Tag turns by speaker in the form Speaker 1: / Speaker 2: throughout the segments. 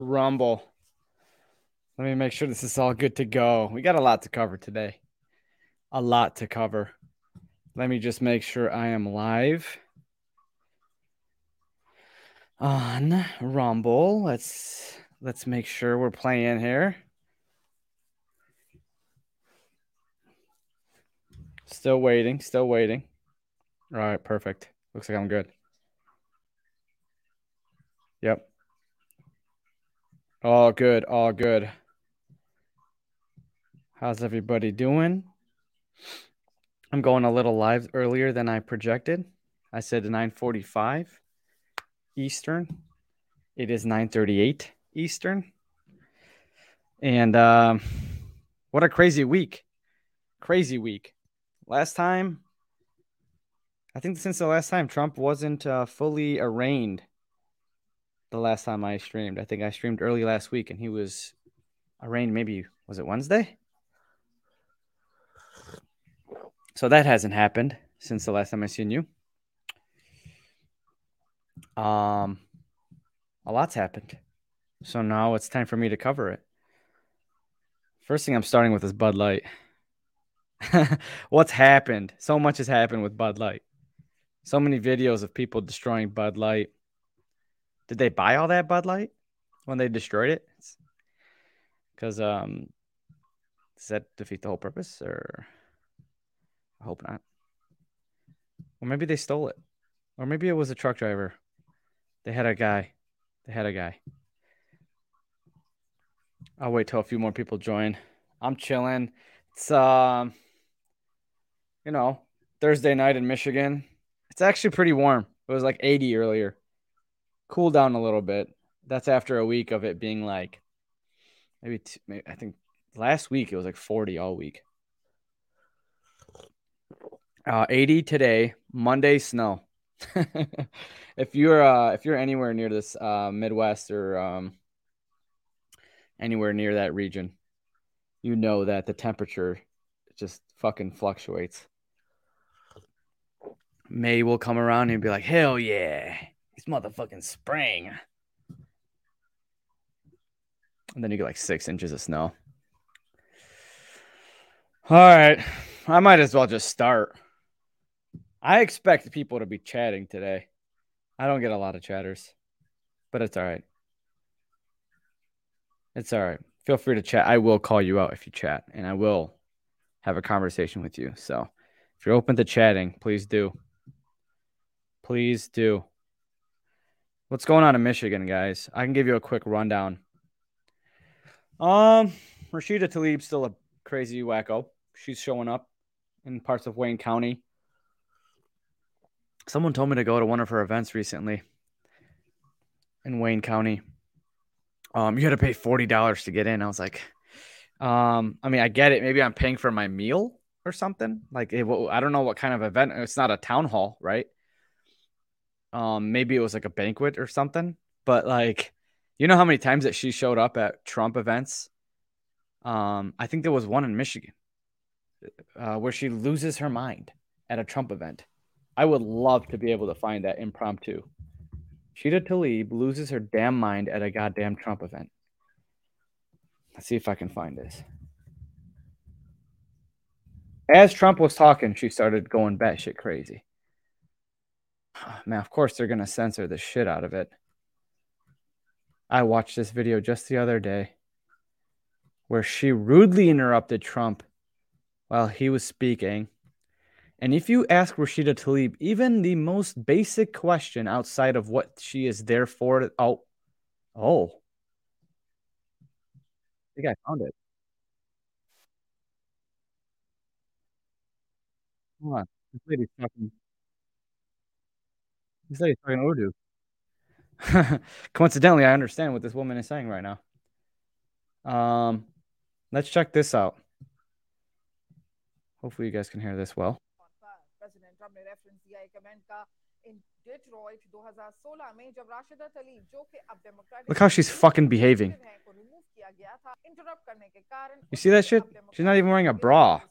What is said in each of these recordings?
Speaker 1: Rumble. Let me make sure this is all good to go. We got a lot to cover today. A lot to cover. Let me just make sure I am live on Rumble. Let's make sure we're playing here. Still waiting. All right, perfect. Looks like I'm good. Yep. All good. How's everybody doing? I'm going a little live earlier than I projected. I said 9:45 Eastern. It is 9:38 Eastern. And what a crazy week. Last time, I think since the last time Trump wasn't fully arraigned the last time I streamed. I think I streamed early last week and he was arraigned maybe, was it Wednesday? So that hasn't happened since the last time I seen you. A lot's happened. So now it's time for me to cover it. First thing I'm starting with is Bud Light. What's happened? So much has happened with Bud Light. So many videos of people destroying Bud Light. Did they buy all that Bud Light when they destroyed it? Because does that defeat the whole purpose? Or I hope not. Or maybe they stole it. Or maybe it was a truck driver. They had a guy. I'll wait till a few more people join. I'm chilling. It's Thursday night in Michigan. It's actually pretty warm. It was like 80 earlier. Cool down a little bit. That's after a week of it being like maybe I think last week it was like 40 all week. 80 today. Monday snow. If you're anywhere near this Midwest or anywhere near that region, you know that the temperature just fucking fluctuates. May will come around and be like, hell yeah, it's motherfucking spring. And then you get like 6 inches of snow. All right. I might as well just start. I expect people to be chatting today. I don't get a lot of chatters, but it's all right. It's all right. Feel free to chat. I will call you out if you chat, and I will have a conversation with you. So if you're open to chatting, please do. Please do. What's going on in Michigan, guys? I can give you a quick rundown. Rashida Tlaib's still a crazy wacko. She's showing up in parts of Wayne County. Someone told me to go to one of her events recently in Wayne County. You had to pay $40 to get in. I was like, I mean, I get it. Maybe I'm paying for my meal or something. Like, I don't know what kind of event. It's not a town hall, right? Maybe it was like a banquet or something. But like, you know how many times that she showed up at Trump events? I think there was one in Michigan where she loses her mind at a Trump event. I would love to be able to find that impromptu. Rashida Tlaib loses her damn mind at a goddamn Trump event. Let's see if I can find this. As Trump was talking, she started going batshit crazy. Man, of course they're going to censor the shit out of it. I watched this video just the other day where she rudely interrupted Trump while he was speaking. And if you ask Rashida Tlaib even the most basic question outside of what she is there for, I think I found it. Hold on. This lady's talking Urdu. Coincidentally, I understand what this woman is saying right now. Let's check this out. Hopefully you guys can hear this well. President Trump ने reference दिया एक event का in Detroit 2016 में जब राशिदा तलीब जो कि अब democratic Look how she's fucking behaving. You see that shit? She's not even wearing a bra.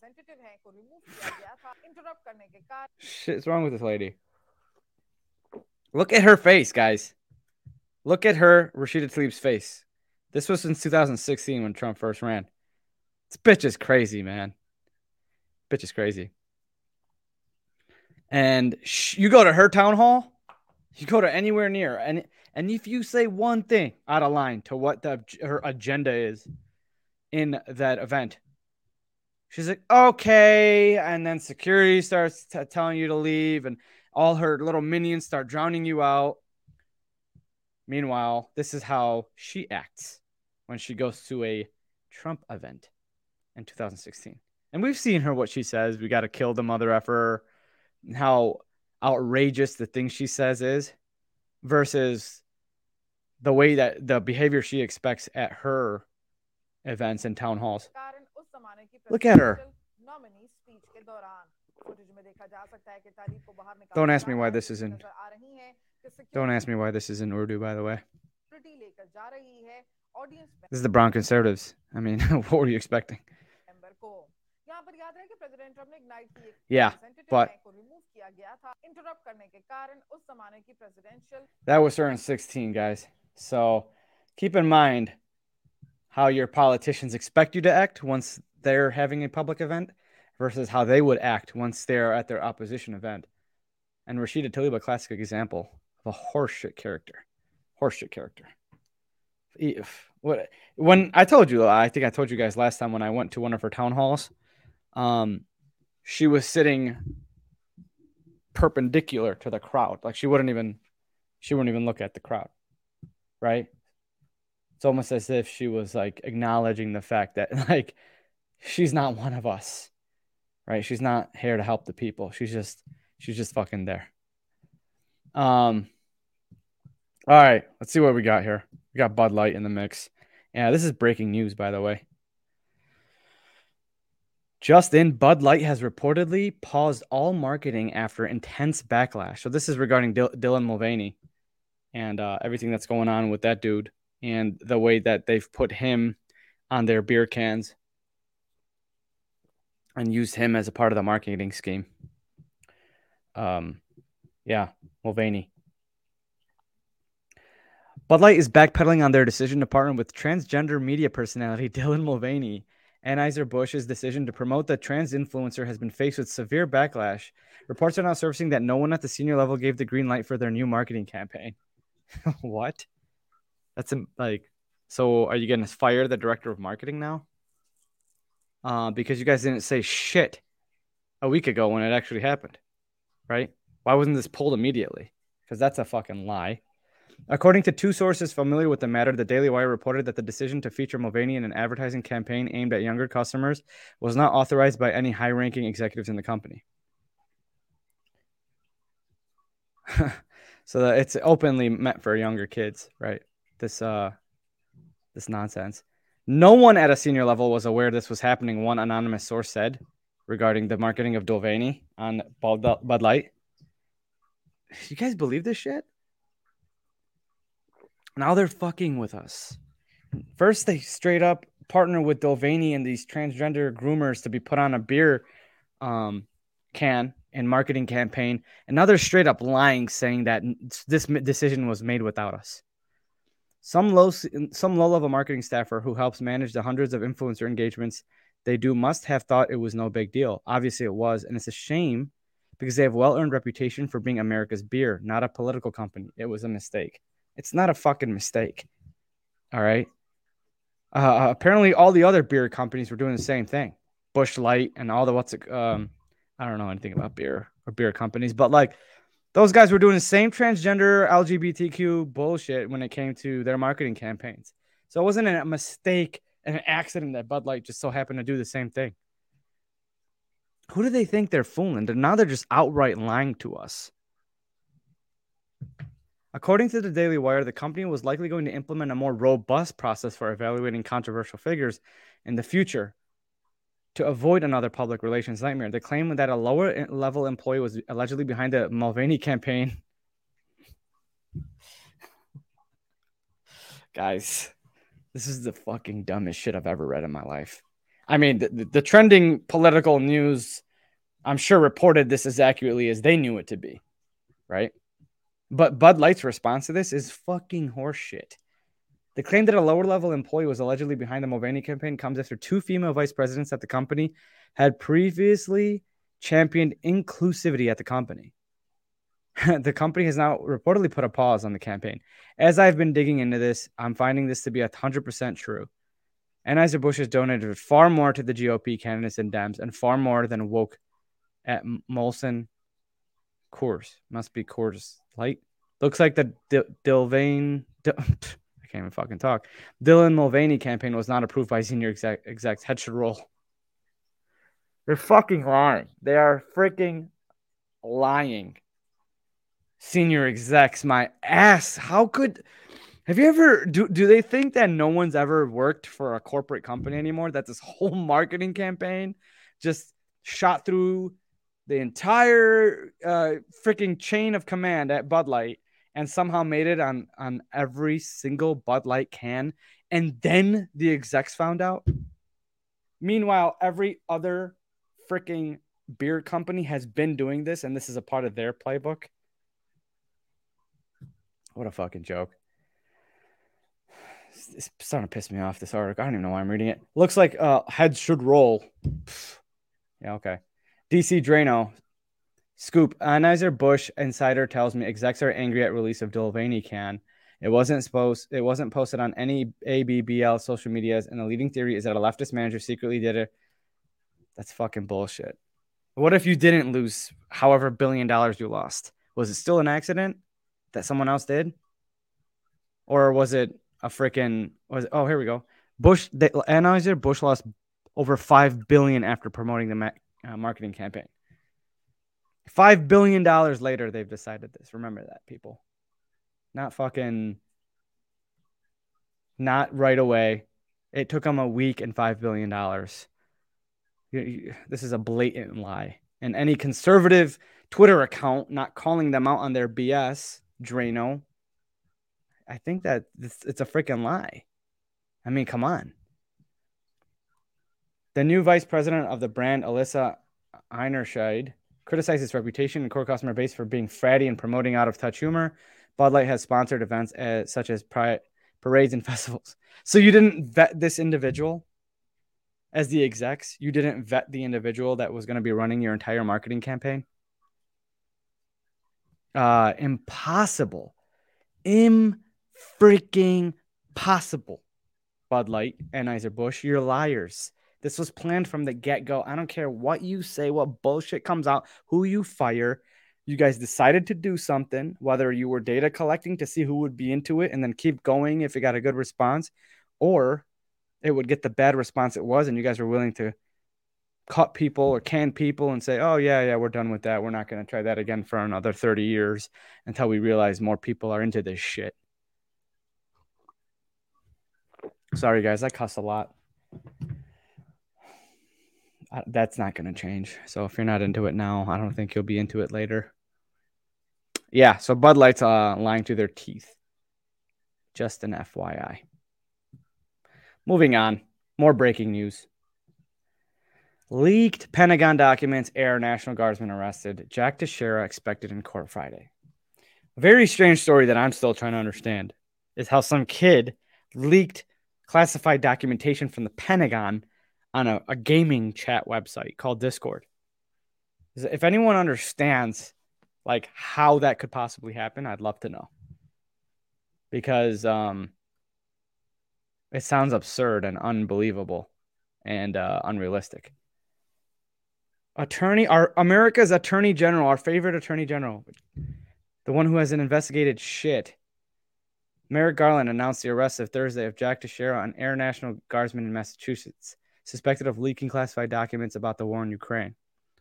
Speaker 1: Shit's wrong with this lady. Look at her face, guys. Look at her, Rashida Tlaib's face. This was in 2016 when Trump first ran. This bitch is crazy, man. Bitch is crazy. And you go to her town hall, you go to anywhere near, and if you say one thing out of line to what her agenda is in that event, she's like, okay, and then security starts telling you to leave, and all her little minions start drowning you out. Meanwhile, this is how she acts when she goes to a Trump event in 2016. And we've seen her, what she says. We got to kill the mother effer. How outrageous the thing she says is versus the way that the behavior she expects at her events and town halls. Look at her. Don't ask me why this is in. Don't ask me why this is in Urdu, by the way. This is the Brown Conservatives. I mean, what were you expecting? Yeah, but that was her in 16, guys. So keep in mind how your politicians expect you to act once they're having a public event versus how they would act once they're at their opposition event. And Rashida Tlaib, a classic example of a horseshit character. Horseshit character. When I told you, I think I told you guys last time when I went to one of her town halls, she was sitting perpendicular to the crowd. Like she wouldn't even look at the crowd. Right? It's almost as if she was like acknowledging the fact that like she's not one of us. Right? She's not here to help the people. She's just fucking there. All right, let's see what we got here. We got Bud Light in the mix. Yeah, this is breaking news, by the way. Just in, Bud Light has reportedly paused all marketing after intense backlash. So this is regarding Dylan Mulvaney and everything that's going on with that dude and the way that they've put him on their beer cans and used him as a part of the marketing scheme. Yeah, Mulvaney. Bud Light is backpedaling on their decision to partner with transgender media personality Dylan Mulvaney. Anheuser-Busch's decision to promote the trans influencer has been faced with severe backlash. Reports are now surfacing that no one at the senior level gave the green light for their new marketing campaign. What? That's like, so are you going to fire the director of marketing now? Because you guys didn't say shit a week ago when it actually happened, right? Why wasn't this pulled immediately? Because that's a fucking lie. According to two sources familiar with the matter, the Daily Wire reported that the decision to feature Mulvaney in an advertising campaign aimed at younger customers was not authorized by any high-ranking executives in the company. So that it's openly meant for younger kids, right? This nonsense. No one at a senior level was aware this was happening, one anonymous source said, regarding the marketing of Mulvaney on Bud Light. You guys believe this shit? Now they're fucking with us. First, they straight up partner with Mulvaney and these transgender groomers to be put on a beer can and marketing campaign. And now they're straight up lying, saying that this decision was made without us. Some low-level marketing staffer who helps manage the hundreds of influencer engagements they do must have thought it was no big deal. Obviously, it was. And it's a shame because they have well-earned reputation for being America's beer, not a political company. It was a mistake. It's not a fucking mistake. All right. Apparently, all the other beer companies were doing the same thing. Busch Light and all the I don't know anything about beer or beer companies, but like those guys were doing the same transgender LGBTQ bullshit when it came to their marketing campaigns. So it wasn't a mistake and an accident that Bud Light just so happened to do the same thing. Who do they think they're fooling? Now they're just outright lying to us. According to the Daily Wire, the company was likely going to implement a more robust process for evaluating controversial figures in the future to avoid another public relations nightmare. They claim that a lower-level employee was allegedly behind the Mulvaney campaign. Guys, this is the fucking dumbest shit I've ever read in my life. I mean, the trending political news, I'm sure, reported this as accurately as they knew it to be, right? But Bud Light's response to this is fucking horseshit. The claim that a lower-level employee was allegedly behind the Mulvaney campaign comes after two female vice presidents at the company had previously championed inclusivity at the company. The company has now reportedly put a pause on the campaign. As I've been digging into this, I'm finding this to be 100% true. Anheuser-Busch has donated far more to the GOP candidates and Dems and far more than woke at Molson Coors. Must be Coors Light. Looks like the Dilvane... I can't even fucking talk. Dylan Mulvaney campaign was not approved by senior execs. Head should roll. They're fucking lying. They are freaking lying. Senior execs, my ass. How could... Have you ever... Do they think that no one's ever worked for a corporate company anymore? That this whole marketing campaign just shot through the entire freaking chain of command at Bud Light and somehow made it on every single Bud Light can, and then the execs found out? Meanwhile, every other freaking beer company has been doing this, and this is a part of their playbook. What a fucking joke. It's starting to piss me off, this article. I don't even know why I'm reading it. Looks like heads should roll. Yeah, okay. DC Drano. Scoop. Anheuser-Busch insider tells me execs are angry at release of Dilvany can. It wasn't posted on any ABBL social medias, and the leading theory is that a leftist manager secretly did it. That's fucking bullshit. What if you didn't lose however $1 billion you lost? Was it still an accident that someone else did? Or was it a freaking... Oh, here we go. Anheuser-Busch lost over $5 billion after promoting the marketing campaign. $5 billion later, they've decided this. Remember that, people. Not right away. It took them a week and $5 billion. This is a blatant lie. And any conservative Twitter account not calling them out on their BS, Drano, I think that it's a freaking lie. I mean, come on. The new vice president of the brand, Alyssa Einerscheid, criticized its reputation and core customer base for being fratty and promoting out-of-touch humor. Bud Light has sponsored events such as parades and festivals. So you didn't vet this individual as the execs? You didn't vet the individual that was going to be running your entire marketing campaign? Impossible. Freaking possible. Bud Light, Anheuser-Busch, you're liars. This was planned from the get-go. I don't care what you say, what bullshit comes out, who you fire. You guys decided to do something, whether you were data collecting to see who would be into it and then keep going if it got a good response, or it would get the bad response it was, and you guys were willing to cut people or can people and say, oh, yeah, we're done with that. We're not going to try that again for another 30 years until we realize more people are into this shit. Sorry, guys. I cuss a lot. That's not going to change. So if you're not into it now, I don't think you'll be into it later. Yeah, so Bud Light's lying through their teeth. Just an FYI. Moving on. More breaking news. Leaked Pentagon documents air National Guardsman arrested. Jack Teixeira expected in court Friday. A very strange story that I'm still trying to understand is how some kid leaked classified documentation from the Pentagon on a gaming chat website called Discord. If anyone understands like how that could possibly happen, I'd love to know. Because it sounds absurd and unbelievable and unrealistic. America's Attorney General, our favorite Attorney General, the one who has investigated shit, Merrick Garland announced the arrest of Thursday of Jack Teixeira, an Air National Guardsman in Massachusetts, suspected of leaking classified documents about the war in Ukraine.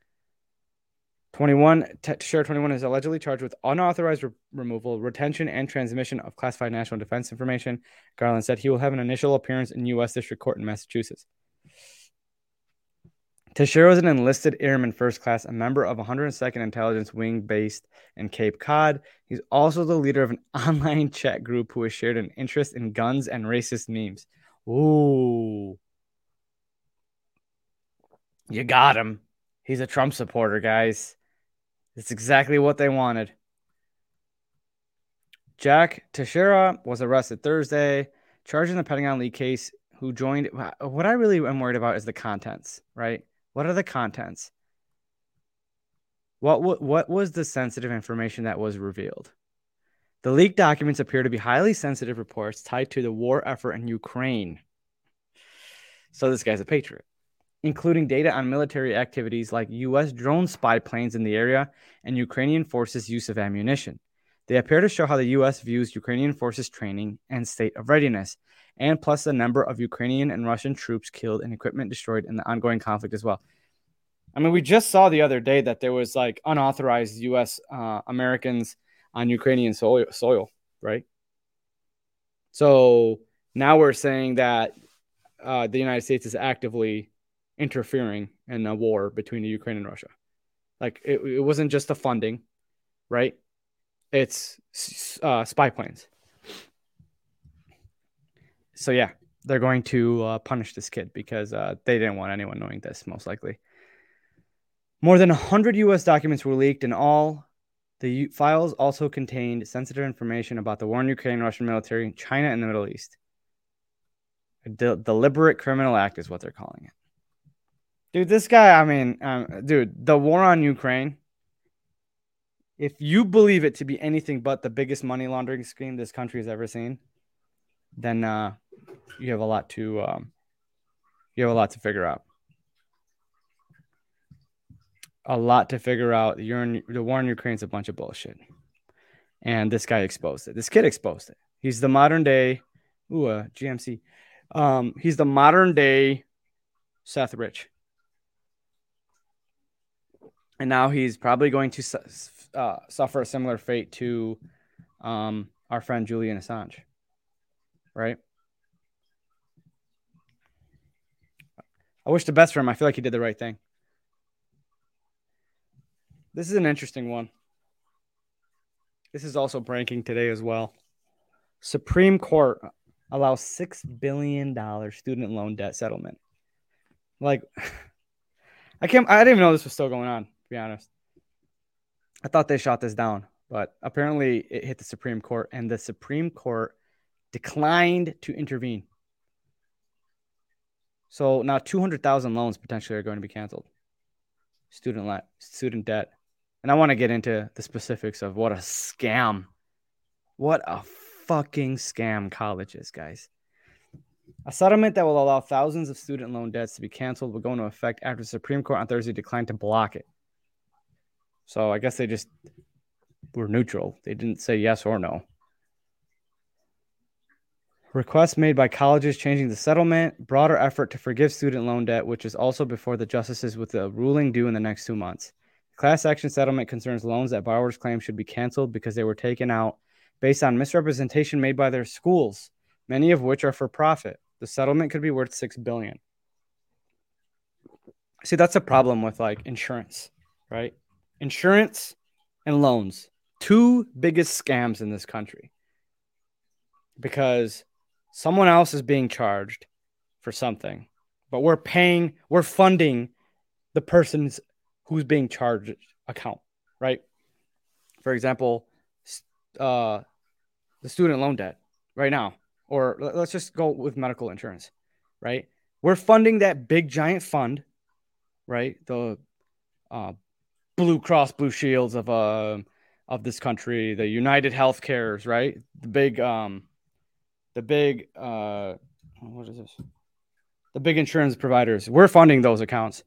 Speaker 1: Teixeira 21 is allegedly charged with unauthorized removal, retention, and transmission of classified national defense information. Garland said he will have an initial appearance in U.S. District Court in Massachusetts. Teixeira was an enlisted airman first class, a member of 102nd Intelligence Wing based in Cape Cod. He's also the leader of an online chat group who has shared an interest in guns and racist memes. Ooh. You got him. He's a Trump supporter, guys. It's exactly what they wanted. Jack Teixeira was arrested Thursday charged in the Pentagon leak case, who joined. What I really am worried about is the contents, right? What are the contents? What was the sensitive information that was revealed? The leaked documents appear to be highly sensitive reports tied to the war effort in Ukraine. So this guy's a patriot, including data on military activities like U.S. drone spy planes in the area and Ukrainian forces' use of ammunition. They appear to show how the U.S. views Ukrainian forces' training and state of readiness, and plus the number of Ukrainian and Russian troops killed and equipment destroyed in the ongoing conflict as well. I mean, we just saw the other day that there was like unauthorized U.S. Americans on Ukrainian soil, right? So now we're saying that the United States is actively interfering in a war between the Ukraine and Russia. Like it wasn't just the funding, right? It's spy planes. So yeah, they're going to punish this kid because they didn't want anyone knowing this, most likely. More than 100 U.S. documents were leaked, and all the files also contained sensitive information about the war in Ukraine, Russian military, China, and the Middle East. A deliberate criminal act is what they're calling it. Dude, this guy, I mean, dude, the war on Ukraine, if you believe it to be anything but the biggest money laundering scheme this country has ever seen, then you have a lot to figure out. A lot to figure out. The war in Ukraine is a bunch of bullshit. And this guy exposed it. This kid exposed it. He's the modern day GMC. He's the modern day Seth Rich. And now he's probably going to suffer a similar fate to our friend Julian Assange. Right? I wish the best for him. I feel like he did the right thing. This is an interesting one. This is also breaking today as well. Supreme Court allows $6 billion student loan debt settlement. Like, I didn't even know this was still going on, to be honest. I thought they shot this down, but apparently it hit the Supreme Court, and the Supreme Court declined to intervene. So now 200,000 loans potentially are going to be canceled. Student debt. And I want to get into the specifics of what a scam. What a fucking scam college is, guys. A settlement that will allow thousands of student loan debts to be canceled will go into effect after the Supreme Court on Thursday declined to block it. So I guess they just were neutral. They didn't say yes or no. Requests made by colleges changing the settlement, broader effort to forgive student loan debt, which is also before the justices with the ruling due in the next 2 months. Class action settlement concerns loans that borrowers claim should be canceled because they were taken out based on misrepresentation made by their schools, many of which are for profit. The settlement could be worth $6 billion. See, that's a problem with like insurance, right? Insurance and loans, two biggest scams in this country, because someone else is being charged for something, but we're funding the person's who's being charged account, right? For example, the student loan debt right now, or let's just go with medical insurance, right? We're funding that big giant fund, right? The Blue Cross Blue Shields of this country, the United Healthcares, right? The big what is this? The big insurance providers. We're funding those accounts.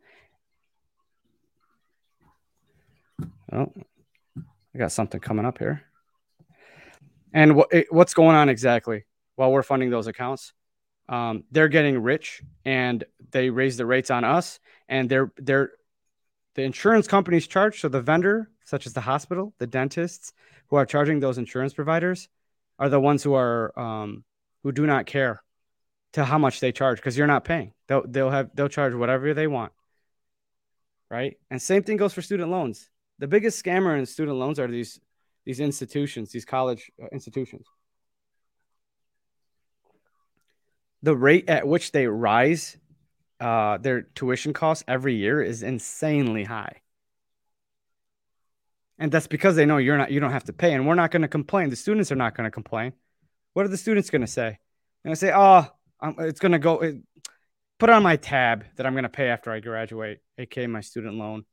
Speaker 1: Oh, I got something coming up here. And what's going on exactly while we're funding those accounts? They're getting rich, and they raise the rates on us, and the insurance companies charge. So the vendor, such as the hospital, the dentists, who are charging those insurance providers, are the ones who are who do not care to how much they charge, because you're not paying. They'll charge whatever they want, right? And same thing goes for student loans. The biggest scammer in student loans are these institutions, these college institutions. The rate at which they rise their tuition costs every year is insanely high. And that's because they know you don't have to pay, and we're not going to complain. The students are not going to complain. What are the students going to say? And I say, oh, it's going to go, put it on my tab that I'm going to pay after I graduate, aka my student loan.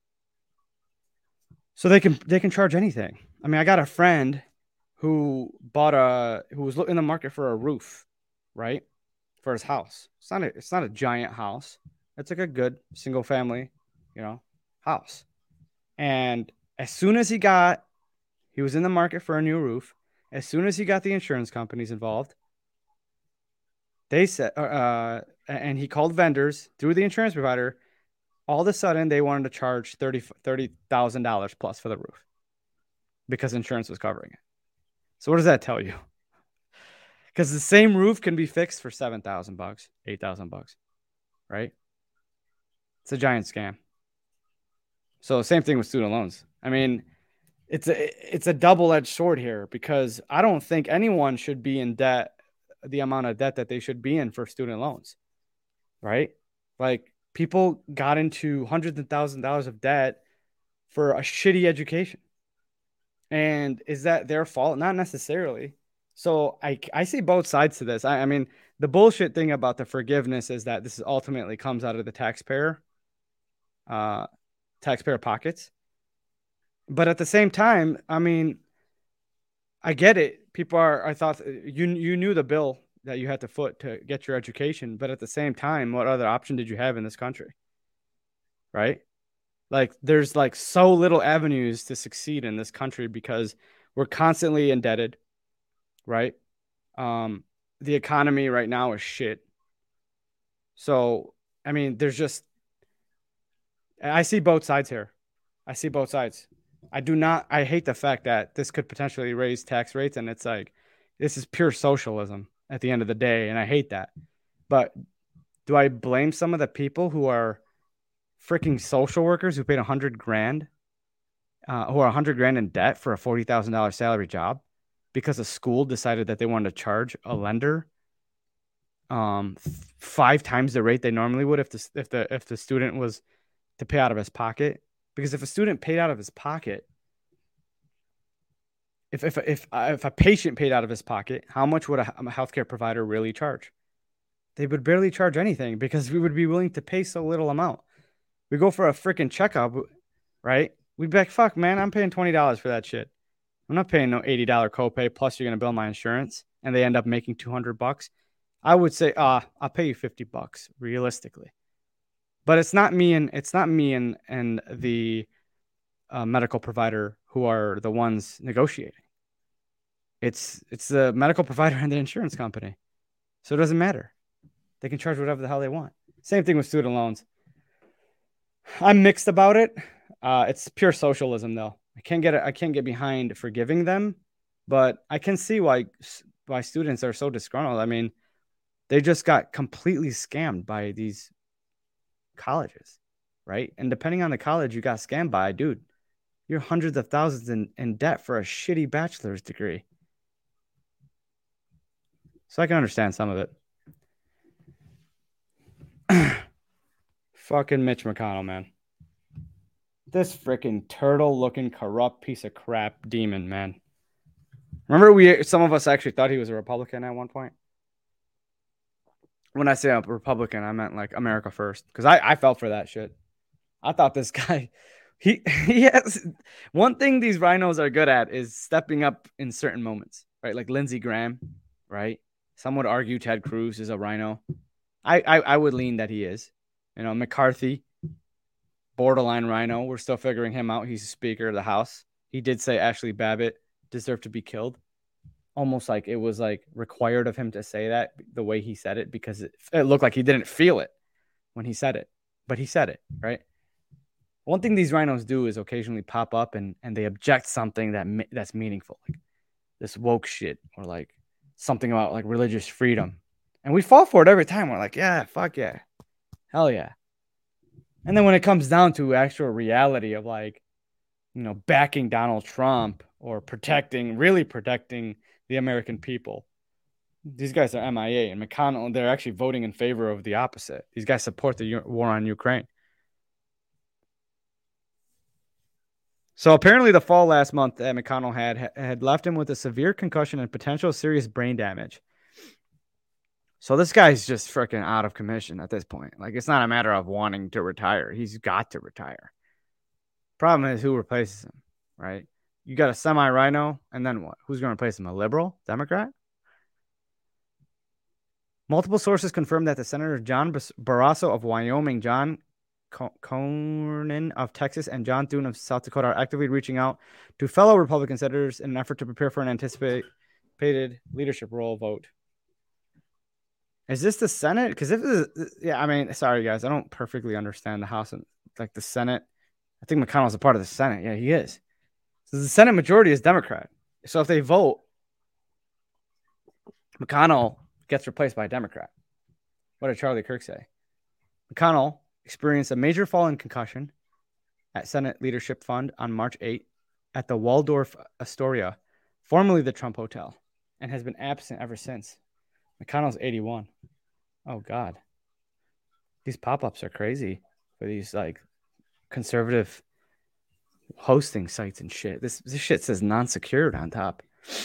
Speaker 1: So they can charge anything. I mean, I got a friend who was in the market for a roof, right? For his house. It's not a giant house. It's like a good single family, house. And as soon as he was in the market for a new roof. As soon as he got the insurance companies involved, they said, and he called vendors through the insurance provider. All of a sudden, they wanted to charge $30,000 plus for the roof because insurance was covering it. So what does that tell you? Because the same roof can be fixed for $7,000, $8,000, right? It's a giant scam. So same thing with student loans. I mean, it's a double-edged sword here because I don't think anyone should be in debt the amount of debt that they should be in for student loans, right? Like people got into hundreds of thousands of dollars of debt for a shitty education. And is that their fault? Not necessarily. So I see both sides to this. I mean, the bullshit thing about the forgiveness is that this ultimately comes out of the taxpayer pockets. But at the same time, I mean, I get it. I thought you knew the bill that you had to foot to get your education, but at the same time, what other option did you have in this country? Right? Like there's like so little avenues to succeed in this country because we're constantly indebted, right? The economy right now is shit. So, I mean, I see both sides here. I see both sides. I hate the fact that this could potentially raise tax rates. And it's like, this is pure socialism at the end of the day. And I hate that. But do I blame some of the people who are freaking social workers who paid $100,000, who are $100,000 in debt for a $40,000 salary job because a school decided that they wanted to charge a lender 5 times the rate they normally would if the student was to pay out of his pocket? Because if a student paid out of his pocket, if a patient paid out of his pocket, how much would a healthcare provider really charge? They would barely charge anything because we would be willing to pay so little amount. We go for a freaking checkup, right? We'd be like, fuck, man, I'm paying $20 for that shit. I'm not paying no $80 copay. Plus, you're gonna bill my insurance, and they end up making $200. I would say, I'll pay you $50 realistically. But it's not me and the medical provider who are the ones negotiating. It's the medical provider and the insurance company. So it doesn't matter. They can charge whatever the hell they want. Same thing with student loans. I'm mixed about it. It's pure socialism, though. I can't get behind forgiving them, but I can see why students are so disgruntled. I mean, they just got completely scammed by these colleges, right? And depending on the college you got scammed by, dude, you're hundreds of thousands in debt for a shitty bachelor's degree. So I can understand some of it. Fucking Mitch McConnell, man. This freaking turtle-looking corrupt piece of crap demon, man. Remember some of us actually thought he was a Republican at one point? When I say a Republican, I meant like America First. Because I fell for that shit. I thought this guy, he has one thing these rhinos are good at is stepping up in certain moments, right? Like Lindsey Graham, right? Some would argue Ted Cruz is a rhino. I would lean that he is. McCarthy, borderline rhino. We're still figuring him out. He's Speaker of the House. He did say Ashley Babbitt deserved to be killed. Almost like it was like required of him to say that the way he said it, because it looked like he didn't feel it when he said it, but he said it, right? One thing these rhinos do is occasionally pop up and they object something that's meaningful, like this woke shit or like something about like religious freedom. And we fall for it every time. We're like, yeah, fuck yeah. Hell yeah. And then when it comes down to actual reality of like, backing Donald Trump or really protecting the American people, these guys are MIA. And McConnell, they're actually voting in favor of the opposite. These guys support the war on Ukraine. So apparently the fall last month that McConnell had left him with a severe concussion and potential serious brain damage. So this guy's just freaking out of commission at this point. Like, it's not a matter of wanting to retire. He's got to retire. Problem is who replaces him, right? You got a semi-rhino, and then what? Who's going to replace him? A liberal? Democrat? Multiple sources confirm that the Senator John Barrasso of Wyoming, John Cornyn of Texas, and John Thune of South Dakota are actively reaching out to fellow Republican senators in an effort to prepare for an anticipated leadership role vote. Is this the Senate? Because if this is, yeah, I mean, sorry guys, I don't perfectly understand the House and like the Senate. I think McConnell's a part of the Senate. Yeah, he is. So the Senate majority is Democrat. So if they vote, McConnell gets replaced by a Democrat. What did Charlie Kirk say? McConnell experienced a major fall in concussion at Senate Leadership Fund on March 8 at the Waldorf Astoria, formerly the Trump Hotel, and has been absent ever since. McConnell's 81. Oh, God. These pop-ups are crazy for these, like, conservative hosting sites and shit. This shit says non-secured on top.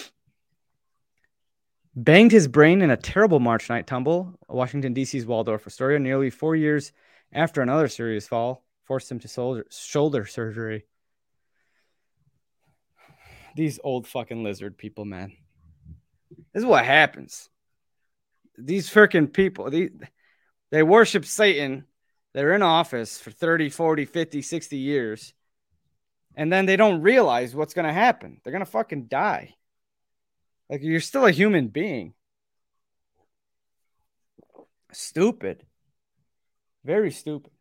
Speaker 1: Banged his brain in a terrible March night tumble. Washington, D.C.'s Waldorf Astoria, nearly 4 years after another serious fall, forced him to shoulder surgery. These old fucking lizard people, man. This is what happens. These freaking people, they worship Satan. They're in office for 30, 40, 50, 60 years. And then they don't realize what's going to happen. They're going to fucking die. Like, you're still a human being. Stupid. Very stupid.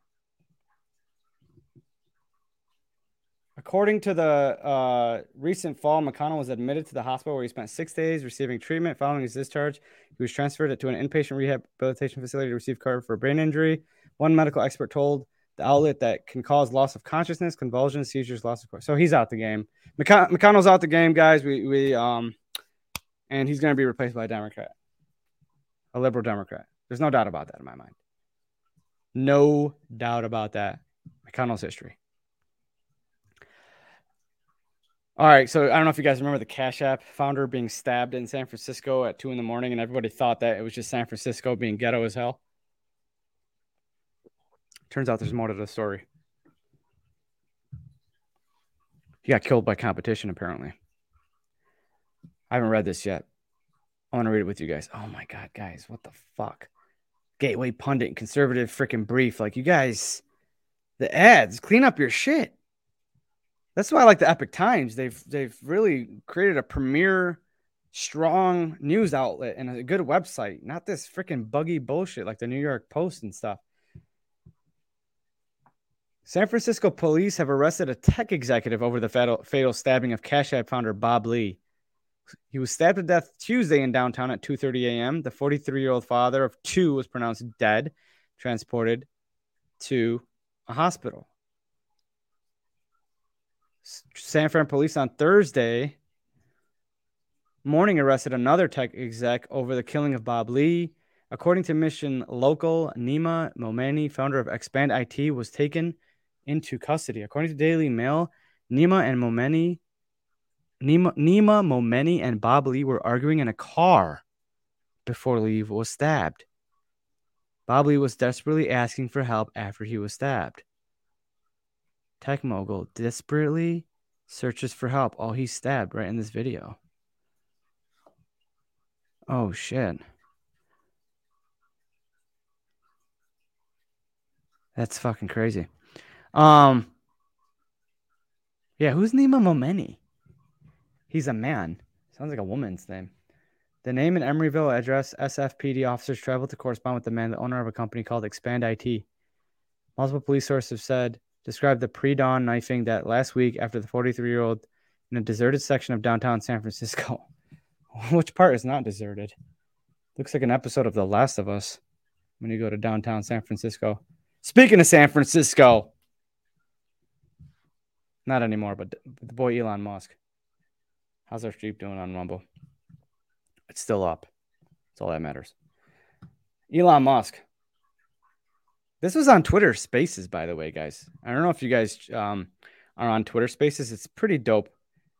Speaker 1: According to the recent fall, McConnell was admitted to the hospital where he spent 6 days receiving treatment. Following his discharge, he was transferred to an inpatient rehabilitation facility to receive care for a brain injury. One medical expert told the outlet that can cause loss of consciousness, convulsions, seizures, loss of. So he's out the game. McConnell's out the game, guys. And he's going to be replaced by a Democrat, a liberal Democrat. There's no doubt about that in my mind. No doubt about that. McConnell's history. All right, so I don't know if you guys remember the Cash App founder being stabbed in San Francisco at 2 a.m, and everybody thought that it was just San Francisco being ghetto as hell. Turns out there's more to the story. He got killed by competition, apparently. I haven't read this yet. I want to read it with you guys. Oh my God, guys, what the fuck? Gateway Pundit and Conservative freaking Brief. Like, you guys, the ads, clean up your shit. That's why I like the Epic Times. They've really created a premier, strong news outlet and a good website. Not this freaking buggy bullshit like the New York Post and stuff. San Francisco police have arrested a tech executive over the fatal stabbing of Cash App founder Bob Lee. He was stabbed to death Tuesday in downtown at 2:30 a.m. The 43-year-old father of two was pronounced dead, transported to a hospital. San Fran police on Thursday morning arrested another tech exec over the killing of Bob Lee. According to Mission Local, Nima Momeni, founder of Expand IT, was taken into custody. According to Daily Mail, Nima Momeni and Bob Lee were arguing in a car before Lee was stabbed. Bob Lee was desperately asking for help after he was stabbed. Tech mogul desperately searches for help. Oh, he's stabbed right in this video. Oh, shit. That's fucking crazy. Yeah, who's Nima Momeni? He's a man. Sounds like a woman's name. The name and Emeryville address, SFPD officers traveled to correspond with the man, the owner of a company called Expand IT. Multiple police sources described the pre-dawn knifing that last week after the 43-year-old in a deserted section of downtown San Francisco. Which part is not deserted? Looks like an episode of The Last of Us when you go to downtown San Francisco. Speaking of San Francisco, not anymore, but the boy Elon Musk. How's our streak doing on Rumble? It's still up. That's all that matters. Elon Musk. This was on Twitter Spaces, by the way, guys. I don't know if you guys are on Twitter Spaces. It's pretty dope.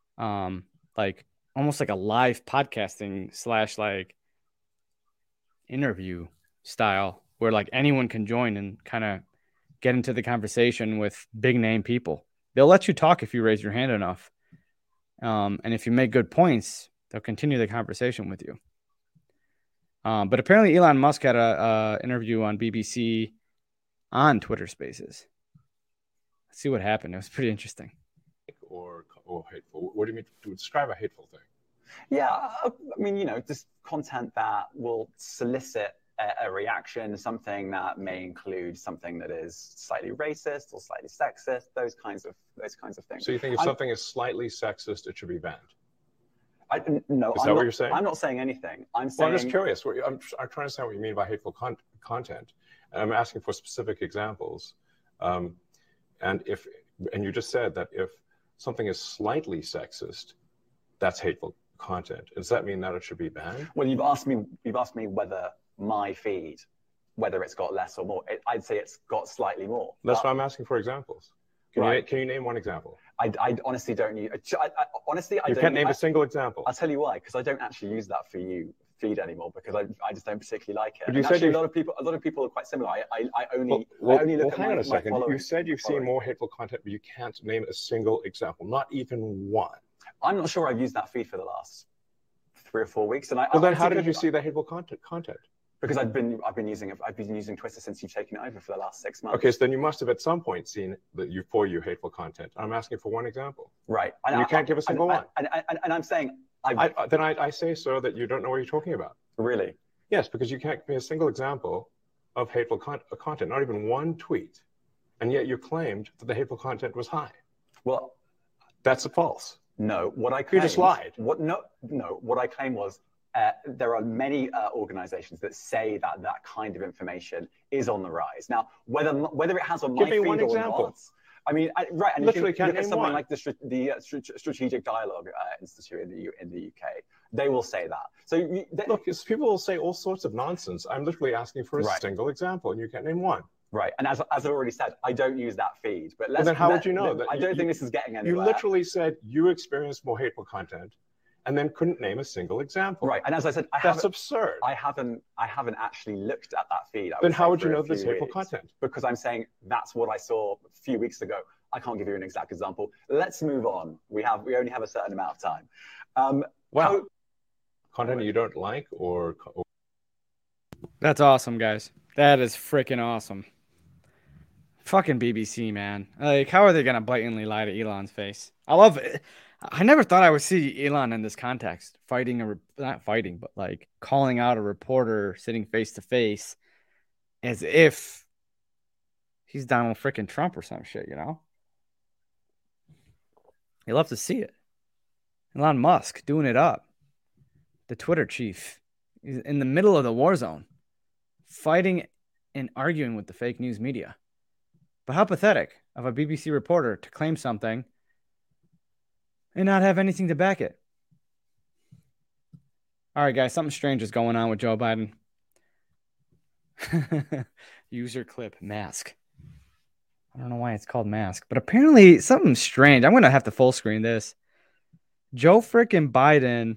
Speaker 1: Like almost like a live podcasting / like interview style where like anyone can join and kind of get into the conversation with big name people. They'll let you talk if you raise your hand enough. And if you make good points, they'll continue the conversation with you. But apparently Elon Musk had a interview on BBC on Twitter Spaces. Let's see what happened. It was pretty interesting.
Speaker 2: Or hateful. What do you mean to describe a hateful thing?
Speaker 3: Yeah, I mean, you know, just content that will solicit a reaction, something that may include something that is slightly racist or slightly sexist, those kinds of things.
Speaker 2: So you think if something is slightly sexist, it should be banned?
Speaker 3: No,
Speaker 2: is that what you're saying?
Speaker 3: I'm not saying anything. I'm saying.
Speaker 2: Well, I'm just curious. I'm trying to understand what you mean by hateful content, and I'm asking for specific examples. And you just said that if something is slightly sexist, that's hateful content. Does that mean that it should be banned?
Speaker 3: Well, you've asked me whether my feed, whether it's got less or more. I'd say it's got slightly more.
Speaker 2: That's why I'm asking for examples. Can you name one example?
Speaker 3: I honestly don't use. Honestly, I
Speaker 2: you
Speaker 3: don't.
Speaker 2: Can't name a single example.
Speaker 3: I'll tell you why. Because I don't actually use that feed anymore because I just don't particularly like it.
Speaker 2: But you said
Speaker 3: a lot of people are quite similar. I only look at
Speaker 2: hang on a second.
Speaker 3: You
Speaker 2: said you've seen more hateful content, but you can't name a single example, not even one.
Speaker 3: I'm not sure I've used that feed for the last 3 or 4 weeks. And
Speaker 2: then how did you see the hateful content?
Speaker 3: Because I've been using Twitter since you've taken it over for the last 6 months.
Speaker 2: Okay, so then you must have at some point seen for you hateful content. I'm asking for one example.
Speaker 3: Right.
Speaker 2: And you can't give a single one.
Speaker 3: And I'm saying
Speaker 2: I say so that you don't know what you're talking about.
Speaker 3: Really?
Speaker 2: Yes, because you can't give me a single example of hateful content, not even one tweet, and yet you claimed that the hateful content was high.
Speaker 3: Well,
Speaker 2: that's false.
Speaker 3: No, what I claimed.
Speaker 2: You just lied.
Speaker 3: What I claimed was there are many organizations that say that kind of information is on the rise. Now, whether it has on my feed or not, I mean, right, and
Speaker 2: literally
Speaker 3: you can look at something
Speaker 2: one.
Speaker 3: Like the Strategic Dialogue Institute in the UK. They will say that. So
Speaker 2: look, people will say all sorts of nonsense. I'm literally asking for a single example, and you can't name one.
Speaker 3: Right, and as I've already said, I don't use that feed. But
Speaker 2: then how would you know that?
Speaker 3: I don't think this is getting anywhere.
Speaker 2: You literally said you experienced more hateful content, and then couldn't name a single example.
Speaker 3: Right, and as I said,
Speaker 2: that's absurd.
Speaker 3: I haven't actually looked at that feed.
Speaker 2: Then how would you know there's hateful content?
Speaker 3: Because I'm saying that's what I saw a few weeks ago. I can't give you an exact example. Let's move on. We only have a certain amount of time.
Speaker 2: Content you don't like or.
Speaker 1: That's awesome, guys. That is freaking awesome. Fucking BBC, man. Like, how are they gonna blatantly lie to Elon's face? I love it. I never thought I would see Elon in this context not fighting, but like calling out a reporter sitting face to face as if he's Donald freaking Trump or some shit, you know? You love to see it. Elon Musk doing it up. The Twitter chief is in the middle of the war zone, fighting and arguing with the fake news media. But how pathetic of a BBC reporter to claim something and not have anything to back it. All right, guys, something strange is going on with Joe Biden. User clip, mask. I don't know why it's called mask, but apparently something strange. I'm going to have to full screen this. Joe mother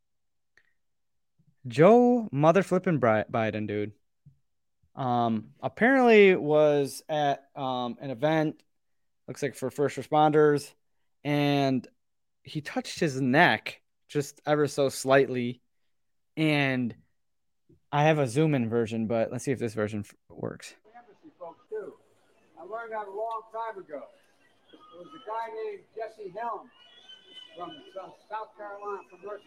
Speaker 1: flipping Biden, dude. Apparently was at an event, looks like for first responders, and he touched his neck just ever so slightly. And I have a zoom in version, but let's see if this version works.
Speaker 4: Embassy folks too. I learned that a long time ago. There was a guy named Jesse Helms from South Carolina,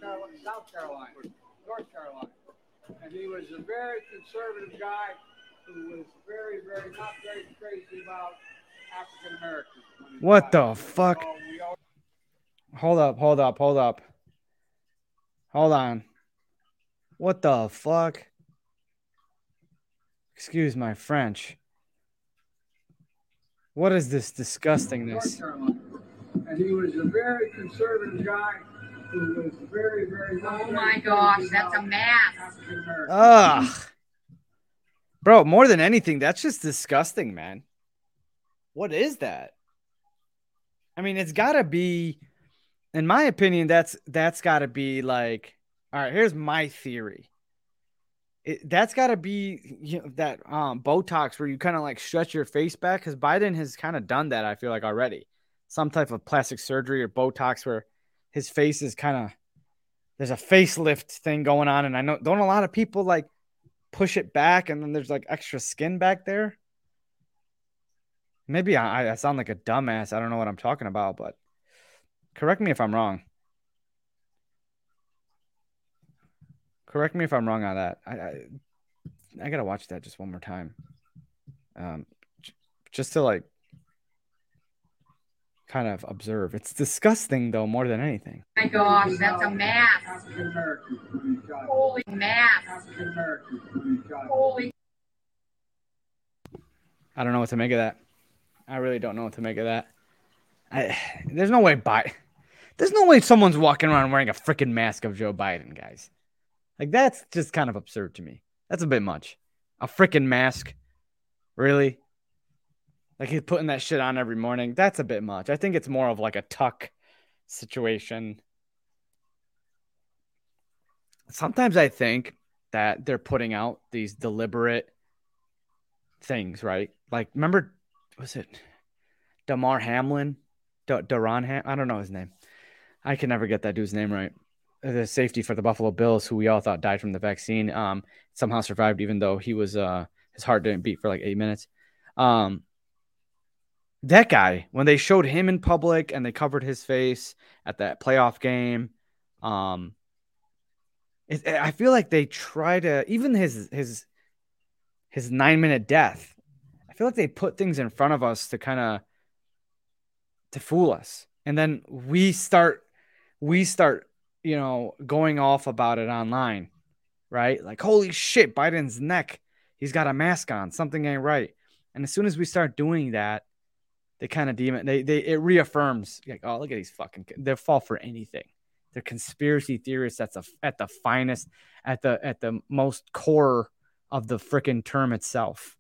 Speaker 4: North Carolina. And he was a very conservative guy who was very, not very crazy about African Americans.
Speaker 1: What the fuck? Hold up. Hold on. What the fuck? Excuse my French. What is this disgustingness?
Speaker 4: And he was a very conservative guy who was very,
Speaker 5: oh my gosh, that's a mask.
Speaker 1: Ugh. Bro, more than anything, that's just disgusting, man. What is that? I mean, it's got to be, in my opinion, that's got to be like, all right, here's my theory. That's got to be that Botox where you kind of like stretch your face back, because Biden has kind of done that, I feel like, already. Some type of plastic surgery or Botox where his face is kind of, there's a facelift thing going on. And I know, don't a lot of people like push it back and then there's like extra skin back there? Maybe I sound like a dumbass. I don't know what I'm talking about, but correct me if I'm wrong. Correct me if I'm wrong on that. I gotta watch that just one more time. Just to like kind of observe. It's disgusting though, more than anything.
Speaker 5: Oh my gosh, that's a mask. Holy mask. Holy.
Speaker 1: I don't know what to make of that. I really don't know what to make of that. There's no way there's no way someone's walking around wearing a freaking mask of Joe Biden, guys. Like, that's just kind of absurd to me. That's a bit much. A freaking mask? Really? Like, he's putting that shit on every morning? That's a bit much. I think it's more of like a tuck situation. Sometimes I think that they're putting out these deliberate things, right? Like, remember, was it Damar Hamlin? I don't know his name. I can never get that dude's name right. The safety for the Buffalo Bills, who we all thought died from the vaccine, somehow survived, even though he was his heart didn't beat for like 8 minutes. That guy, when they showed him in public and they covered his face at that playoff game, I feel like they try to, even his 9-minute death, I feel like they put things in front of us to kind of to fool us, and then we start going off about it online, right? Like, holy shit, Biden's neck, he's got a mask on, something ain't right. And as soon as we start doing that, they kind of deem it, it reaffirms, like, oh, look at these they'll fall for anything. They're conspiracy theorists. That's at the finest, at the most core of the freaking term itself.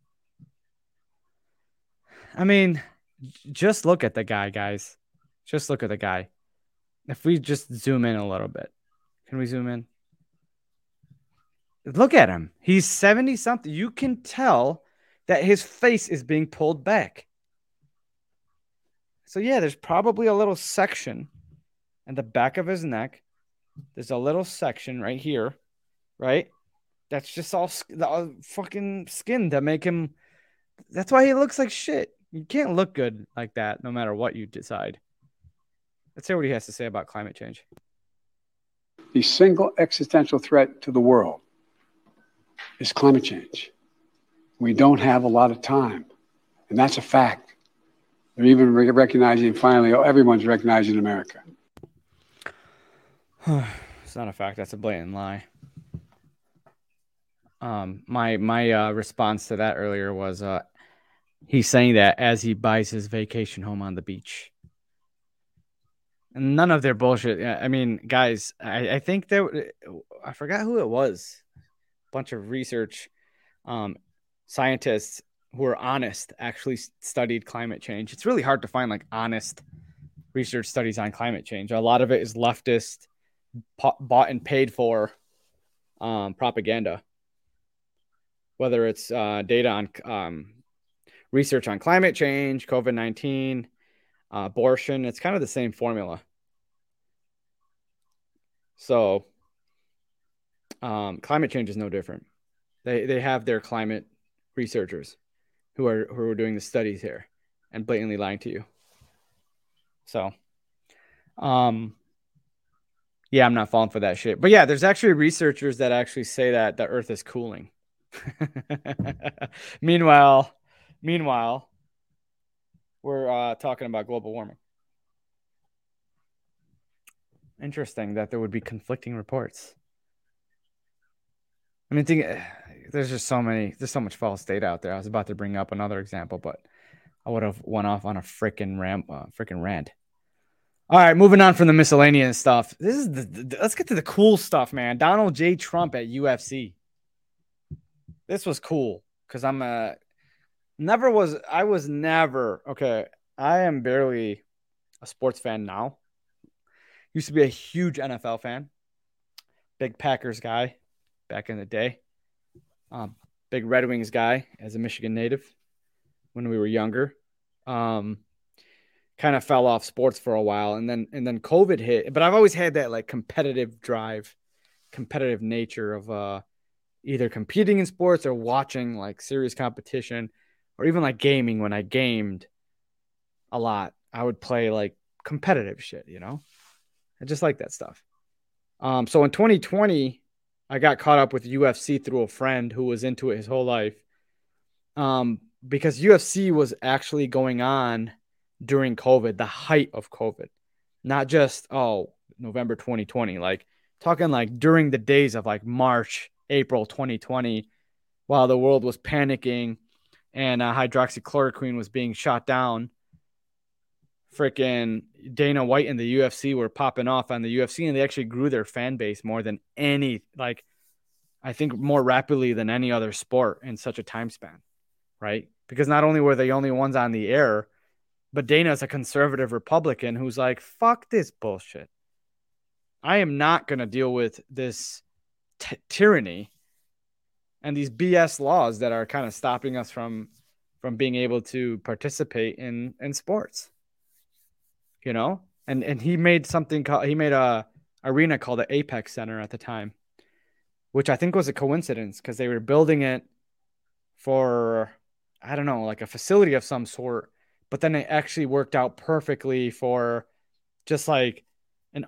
Speaker 1: I mean, just look at the guy, guys. Just look at the guy. If we just zoom in a little bit. Can we zoom in? Look at him. He's 70-something. You can tell that his face is being pulled back. So, yeah, there's probably a little section in the back of his neck. There's a little section right here, right? That's just all fucking skin to make him. That's why he looks like shit. You can't look good like that no matter what you decide. Let's hear what he has to say about climate change.
Speaker 6: The single existential threat to the world is climate change. We don't have a lot of time, and that's a fact. They're even recognizing, finally, everyone's recognizing America.
Speaker 1: It's not a fact. That's a blatant lie. My response to that earlier was he's saying that as he buys his vacation home on the beach. And none of their bullshit. I mean, guys, I think I forgot who it was. A bunch of research scientists who are honest actually studied climate change. It's really hard to find like honest research studies on climate change. A lot of it is leftist, bought and paid for propaganda. Whether it's data on research on climate change, COVID-19, abortion, it's kind of the same formula. So climate change is no different. They have their climate researchers who are doing the studies here and blatantly lying to you. So, yeah, I'm not falling for that shit. But yeah, there's actually researchers that actually say that the Earth is cooling. Meanwhile, we're talking about global warming. Interesting that there would be conflicting reports. I mean, there's so much false data out there. I was about to bring up another example, but I would have went off on a freaking rant. All right, moving on from the miscellaneous stuff. This is let's get to the cool stuff, man. Donald J. Trump at UFC. This was cool because I was never okay. I am barely a sports fan now. Used to be a huge NFL fan, big Packers guy back in the day. Big Red Wings guy as a Michigan native when we were younger. Kind of fell off sports for a while, and then COVID hit. But I've always had that like competitive drive, competitive nature of either competing in sports or watching like serious competition, or even like gaming. When I gamed a lot, I would play like competitive shit, you know? I just like that stuff. So in 2020, I got caught up with UFC through a friend who was into it his whole life. Because UFC was actually going on during COVID, the height of COVID, not just, November 2020, like talking like during the days of like March, April 2020, while the world was panicking and hydroxychloroquine was being shot down. Freaking Dana White and the UFC were popping off on the UFC, and they actually grew their fan base more than any, like, I think more rapidly than any other sport in such a time span, right? Because not only were they the only ones on the air, but Dana's a conservative Republican who's like, fuck this bullshit. I am not going to deal with this tyranny and these BS laws that are kind of stopping us from being able to participate in sports. You know, and he made a arena called the Apex Center at the time, which I think was a coincidence because they were building it for, I don't know, like a facility of some sort, but then it actually worked out perfectly for just like an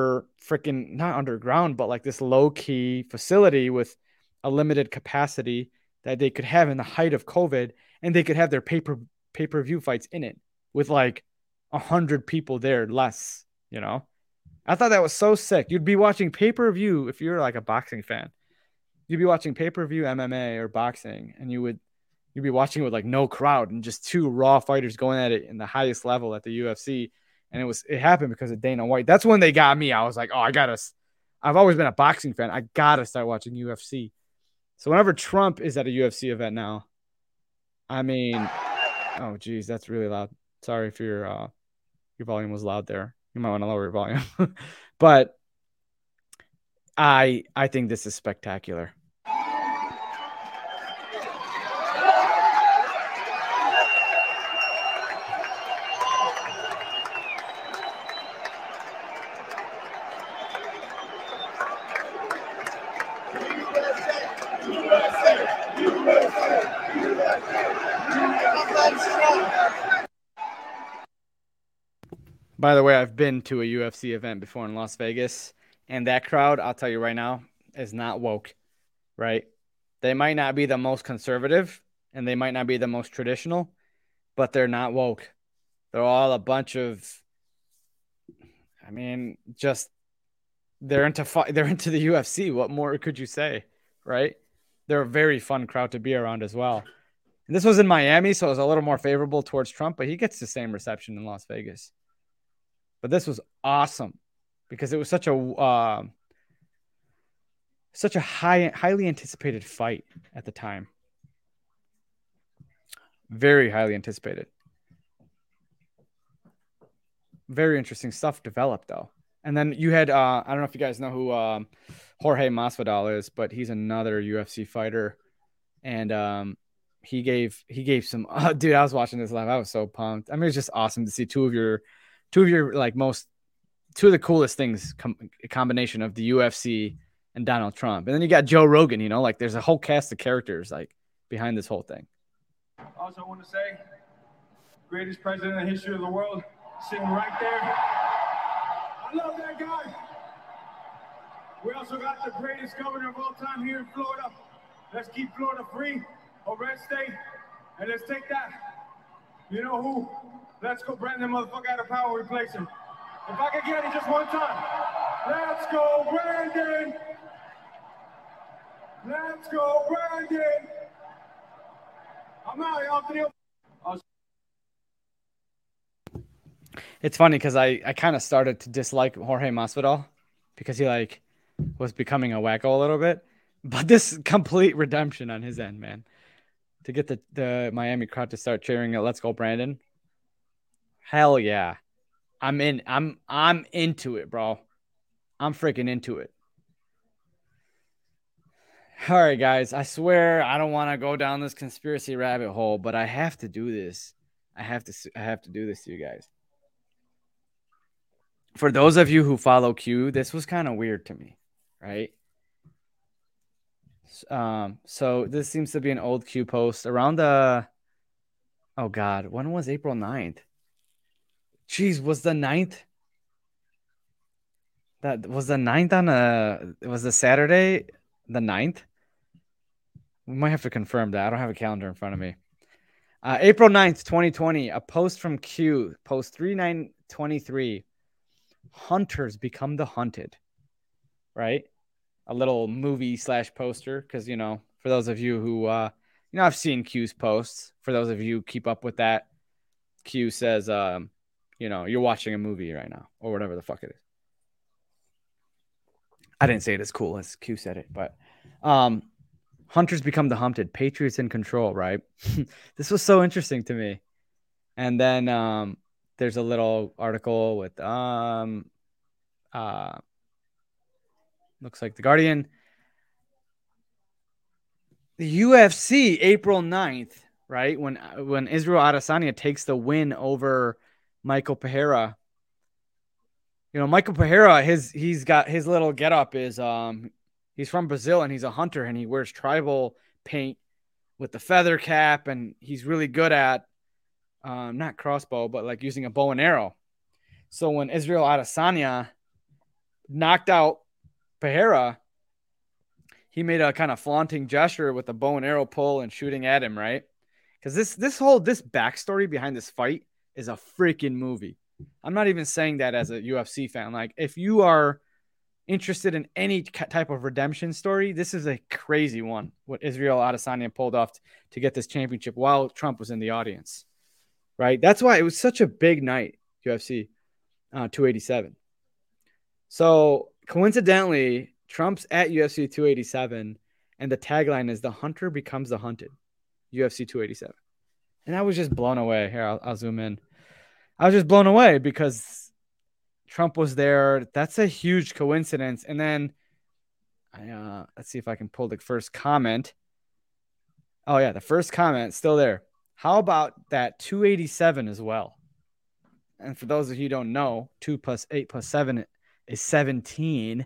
Speaker 1: not underground, but like this low key facility with a limited capacity that they could have in the height of COVID, and they could have their pay-per-view fights in it with like 100 people there less, you know? I thought that was so sick. You'd be watching pay-per-view if you're like a boxing fan. You'd be watching pay-per-view MMA or boxing, and you'd be watching with like no crowd and just two raw fighters going at it in the highest level at the UFC. And it happened because of Dana White. That's when they got me. I was like, I've always been a boxing fan. I gotta start watching UFC. So whenever Trump is at a UFC event now, I mean, oh geez, that's really loud. Sorry if your volume was loud there. You might want to lower your volume. But I think this is spectacular. By the way, I've been to a UFC event before in Las Vegas, and that crowd, I'll tell you right now, is not woke, right? They might not be the most conservative, and they might not be the most traditional, but they're not woke. They're all a bunch of, I mean, just they're into the UFC. What more could you say, right? They're a very fun crowd to be around as well. And this was in Miami, so it was a little more favorable towards Trump, but he gets the same reception in Las Vegas. But this was awesome because it was such a highly anticipated fight at the time. Very highly anticipated. Very interesting stuff developed though. And then you had I don't know if you guys know who Jorge Masvidal is, but he's another UFC fighter, and he gave some dude. I was watching this live. I was so pumped. I mean, it's just awesome to see two of your like two of the coolest things, a combination of the UFC and Donald Trump. And then you got Joe Rogan, you know, like there's a whole cast of characters like behind this whole thing.
Speaker 7: Also, I want to say, greatest president in the history of the world, sitting right there. I love that guy. We also got the greatest governor of all time here in Florida. Let's keep Florida free, a red state, and let's take that. You know who? Let's go Brandon motherfucker out of power, replace him. If I could get it just one time. Let's go Brandon. Let's go Brandon. I'm out, y'all.
Speaker 1: It's funny because I kind of started to dislike Jorge Masvidal because he like was becoming a wacko a little bit. But this complete redemption on his end, man. To get the Miami crowd to start cheering at Let's Go Brandon. Hell yeah. I'm into it, bro. I'm freaking into it. All right, guys. I swear I don't want to go down this conspiracy rabbit hole, but I have to do this. I have to do this to you guys. For those of you who follow Q, this was kind of weird to me, right? So this seems to be an old Q post around the, oh God, when was April 9th? Jeez, was the 9th? That was the 9th on it was the Saturday, the 9th? We might have to confirm that. I don't have a calendar in front of me. April 9th, 2020, a post from Q, post 3923. Hunters become the hunted, right? A little movie / poster, because, you know, for those of you who, you know, I've seen Q's posts. For those of you who keep up with that, Q says, you know, you're watching a movie right now, or whatever the fuck it is. I didn't say it as cool as Q said it, but hunters become the hunted, Patriots in control, right? This was so interesting to me. And then there's a little article with looks like The Guardian. The UFC, April 9th, right? When Israel Adesanya takes the win over Michael Pereira. You know, Michael Pereira, he's got his little getup is he's from Brazil and he's a hunter and he wears tribal paint with the feather cap, and he's really good at not crossbow, but like using a bow and arrow. So when Israel Adesanya knocked out Pereira, he made a kind of flaunting gesture with a bow and arrow pull and shooting at him, right? Because this backstory behind this fight is a freaking movie. I'm not even saying that as a UFC fan. Like, if you are interested in any type of redemption story, this is a crazy one. What Israel Adesanya pulled off to get this championship while Trump was in the audience, right? That's why it was such a big night, UFC 287. So coincidentally, Trump's at UFC 287, and the tagline is "The hunter becomes the hunted." UFC 287, and I was just blown away. Here, I'll zoom in. I was just blown away because Trump was there. That's a huge coincidence. And then, let's see if I can pull the first comment. Oh yeah, the first comment still there. How about that 287 as well? And for those of you who don't know, 2 + 8 + 7 is 17.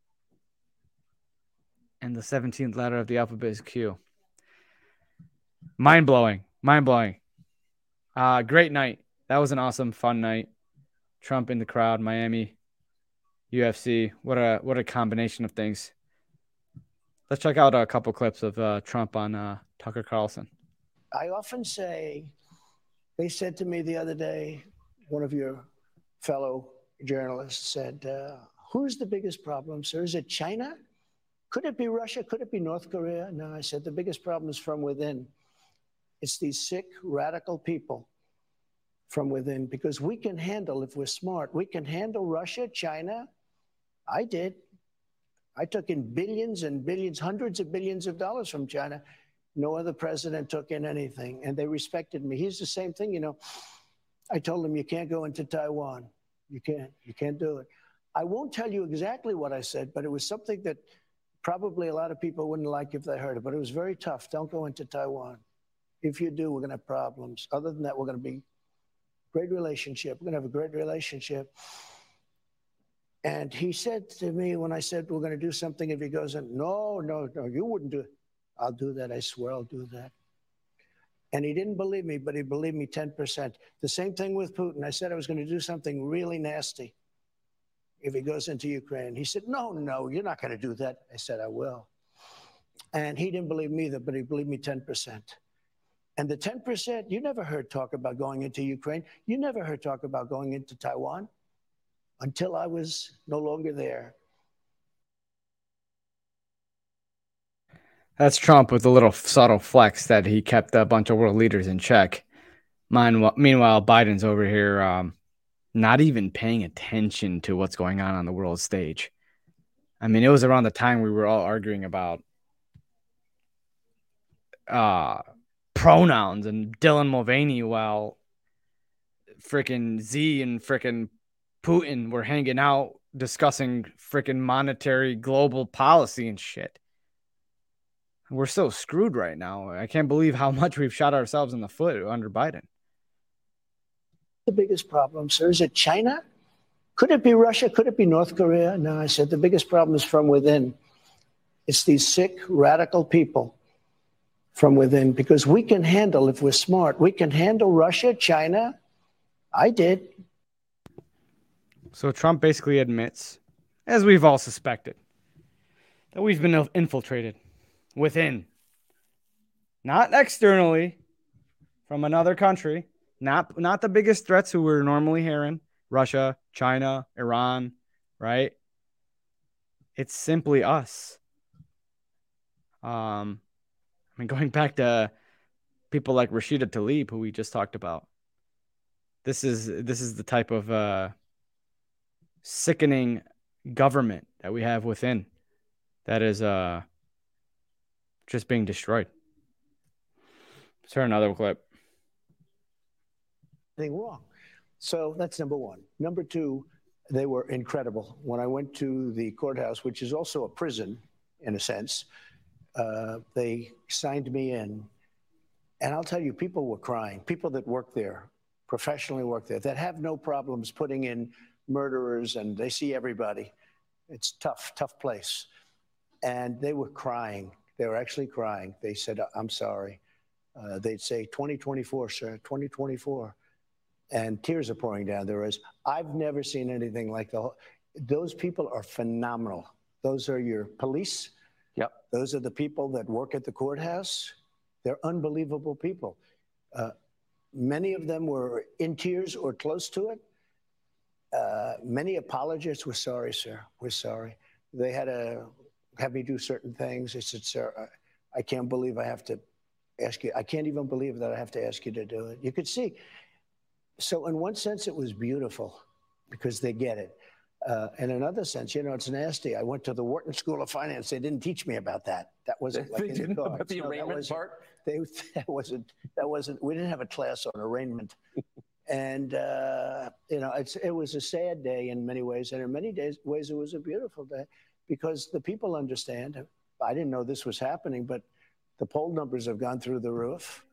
Speaker 1: And the 17th letter of the alphabet is Q. Mind-blowing. Mind-blowing. Great night. That was an awesome, fun night. Trump in the crowd, Miami, UFC. What a combination of things. Let's check out a couple clips of Trump on Tucker Carlson.
Speaker 8: I often say, they said to me the other day, one of your fellow journalists said, who's the biggest problem, sir? Is it China? Could it be Russia? Could it be North Korea? No, I said, the biggest problem is from within. It's these sick, radical people from within, because we can handle, if we're smart, we can handle Russia, China. I did. I took in billions and billions, hundreds of billions of dollars from China. No other president took in anything, and they respected me. He's the same thing, you know. I told him, you can't go into Taiwan. You can't do it. I won't tell you exactly what I said, but it was something that probably a lot of people wouldn't like if they heard it, but it was very tough. Don't go into Taiwan. If you do, we're going to have problems. Other than that, we're going to be great relationship. We're going to have a great relationship. And he said to me when I said, we're going to do something, if he goes, no, you wouldn't do it. I'll do that. I swear I'll do that. And he didn't believe me, but he believed me 10%. The same thing with Putin. I said I was going to do something really nasty if he goes into Ukraine. He said, no, you're not going to do that. I said, I will. And he didn't believe me either, but he believed me 10%. And the 10%, you never heard talk about going into Ukraine. You never heard talk about going into Taiwan until I was no longer there.
Speaker 1: That's Trump with a little subtle flex that he kept a bunch of world leaders in check. Meanwhile, Biden's over here not even paying attention to what's going on the world stage. I mean, it was around the time we were all arguing about pronouns and Dylan Mulvaney, while freaking Z and freaking Putin were hanging out discussing freaking monetary global policy and shit. We're so screwed right now. I can't believe how much we've shot ourselves in the foot under Biden.
Speaker 8: The biggest problem, sir, is it China? Could it be Russia? Could it be North Korea? No, I said the biggest problem is from within. It's these sick, radical people from within, because we can handle, if we're smart, we can handle Russia, China. I did.
Speaker 1: So Trump basically admits, as we've all suspected, that we've been infiltrated within. Not externally from another country. Not the biggest threats who we're normally hearing. Russia, China, Iran, right? It's simply us. I mean, going back to people like Rashida Tlaib, who we just talked about. This is the type of sickening government that we have within that is just being destroyed. Let's hear another clip.
Speaker 8: Anything wrong. So that's number one. Number two, they were incredible. When I went to the courthouse, which is also a prison in a sense, they signed me in. And I'll tell you, people were crying. People that work there, professionally work there, that have no problems putting in murderers, and they see everybody. It's tough place. And they were crying. They were actually crying. They said, I'm sorry. They'd say, 2024, sir, 2024. And tears are pouring down their eyes. I've never seen anything like those people are phenomenal. Those are your police.
Speaker 3: Yep.
Speaker 8: Those are the people that work at the courthouse. They're unbelievable people. Many of them were in tears or close to it. Many apologists were sorry, sir. We're sorry. They had to have me do certain things. I said, sir, I can't believe I have to ask you. I can't even believe that I have to ask you to do it. You could see. So in one sense, it was beautiful because they get it. In another sense, you know, it's nasty. I went to the Wharton School of Finance. They didn't teach me about that. That wasn't like in the cards.
Speaker 3: The arraignment part?
Speaker 8: That wasn't. We didn't have a class on arraignment. And, you know, it was a sad day in many ways. And in many ways, it was a beautiful day because the people understand. I didn't know this was happening, but the poll numbers have gone through the roof.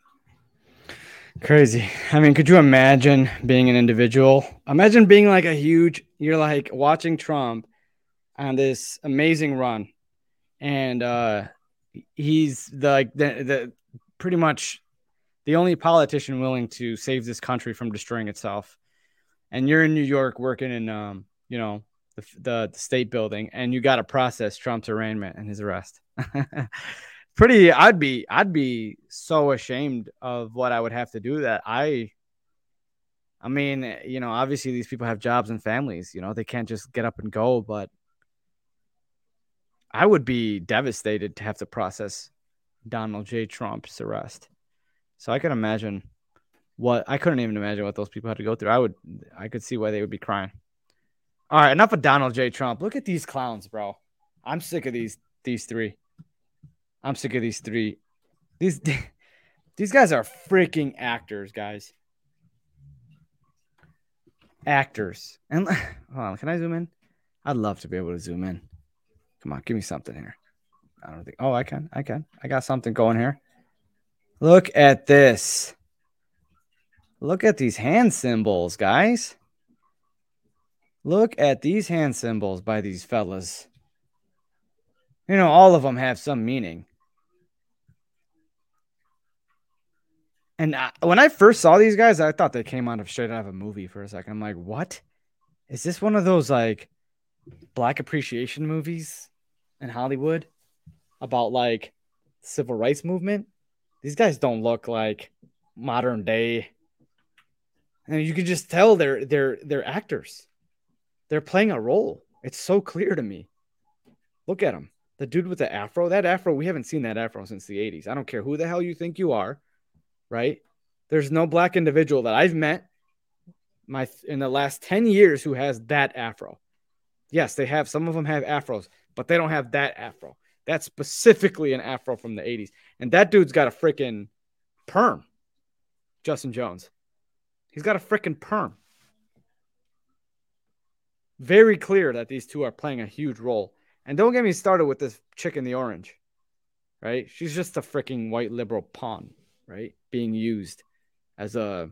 Speaker 1: Crazy. I mean, could you imagine being an individual? Imagine being like you're like watching Trump on this amazing run. And he's the pretty much the only politician willing to save this country from destroying itself. And you're in New York working in, you know, the state building, and you got to process Trump's arraignment and his arrest. I'd be so ashamed of what I would have to do that I mean, you know, obviously these people have jobs and families, you know, they can't just get up and go, but I would be devastated to have to process Donald J. Trump's arrest. So I couldn't even imagine what those people had to go through. I could see why they would be crying. All right, enough of Donald J. Trump. Look at these clowns, bro. I'm sick of these three. I'm sick of these three. These guys are freaking actors, guys. Actors. And hold on, can I zoom in? I'd love to be able to zoom in. Come on, give me something here. I don't think. Oh, I can. I got something going here. Look at this. Look at these hand symbols, guys. Look at these hand symbols by these fellas. You know, all of them have some meaning. And when I first saw these guys, I thought they came straight out of a movie for a second. I'm like, what? Is this one of those like Black appreciation movies in Hollywood about like civil rights movement? These guys don't look like modern day. And you can just tell they're actors. They're playing a role. It's so clear to me. Look at them. The dude with the afro, that afro, we haven't seen that afro since the 80s. I don't care who the hell you think you are, right? There's no Black individual that I've met in the last 10 years who has that afro. Yes, they have. Some of them have afros, but they don't have that afro. That's specifically an afro from the 80s. And that dude's got a freaking perm. Justin Jones. He's got a freaking perm. Very clear that these two are playing a huge role. And don't get me started with this chick in the orange. right? She's just a freaking white liberal pawn, right? Being used as their,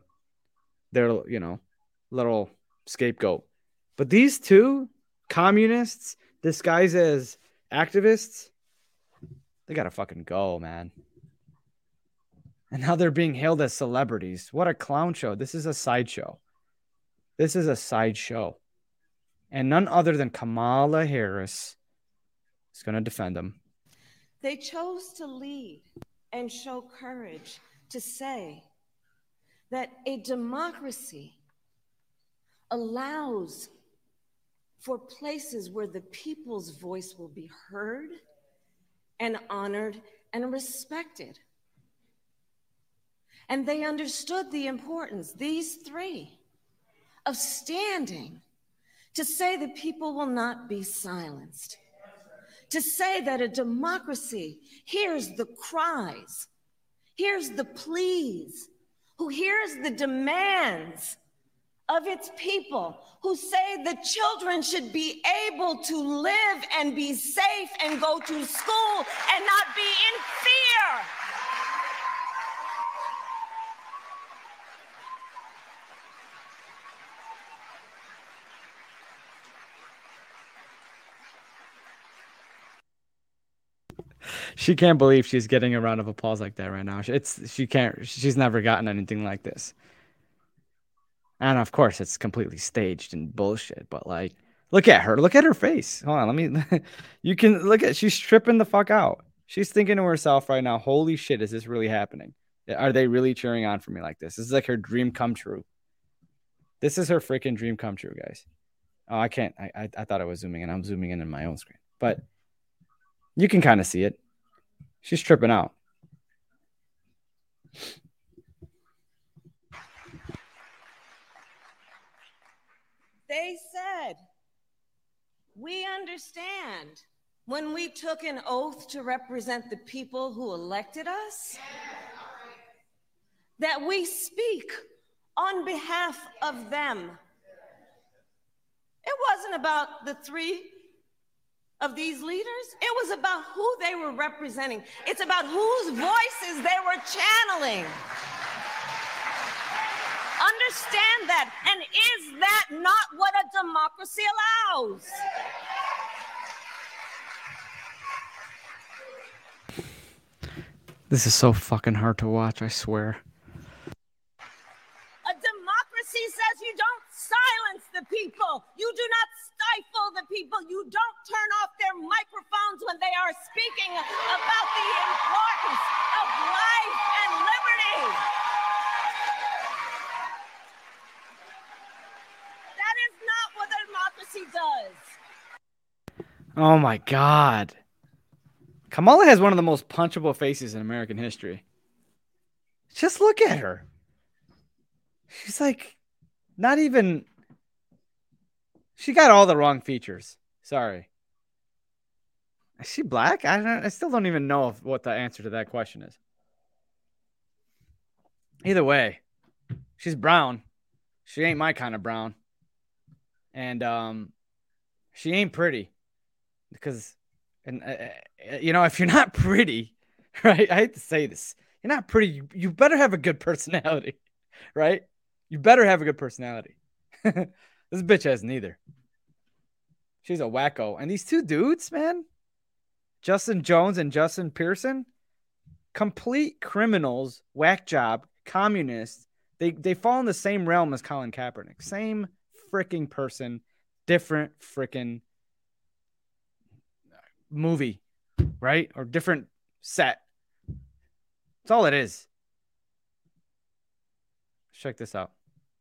Speaker 1: little scapegoat. But these two communists disguised as activists, they gotta fucking go, man. And now they're being hailed as celebrities. What a clown show. This is a sideshow. This is a sideshow. And none other than Kamala Harris is going to defend them.
Speaker 9: They chose to lead and show courage to say that a democracy allows for places where the people's voice will be heard and honored and respected. And they understood the importance, these three, of standing to say that people will not be silenced, to say that a democracy hears the cries, hears the pleas, who hears the demands of its people, who say the children should be able to live and be safe and go to school and not be in fear.
Speaker 1: She can't believe she's getting a round of applause like that right now. She's never gotten anything like this. And of course, it's completely staged and bullshit. But like, look at her. Look at her face. Hold on, you can look at, she's tripping the fuck out. She's thinking to herself right now, holy shit, is this really happening? Are they really cheering on for me like this? This is like her dream come true. This is her freaking dream come true, guys. Oh, I can't. I thought I was zooming in. I'm zooming in my own screen. But you can kind of see it. She's tripping out.
Speaker 9: They said, we understand when we took an oath to represent the people who elected us, that we speak on behalf of them. It wasn't about the three of these leaders. It was about who they were representing. It's about whose voices they were channeling. Understand that. And is that not what a democracy allows?
Speaker 1: This is so fucking hard to watch, I swear.
Speaker 9: A democracy says you don't silence the people. You do not stifle the people. You don't turn off their microphones when they are speaking about the importance of life and liberty. That is not what a democracy does.
Speaker 1: Oh my God. Kamala has one of the most punchable faces in American history. Just look at her. She's like, not even. She got all the wrong features. Sorry. Is she black? I still don't even know what the answer to that question is. Either way, she's brown. She ain't my kind of brown. And she ain't pretty. Because, if you're not pretty, right? I hate to say this. You're not pretty. You better have a good personality, right? You better have a good personality. This bitch has neither. She's a wacko. And these two dudes, man, Justin Jones and Justin Pearson, complete criminals, whack job, communists. They fall in the same realm as Colin Kaepernick. Same freaking person, different freaking movie, right? Or different set. That's all it is. Check this out.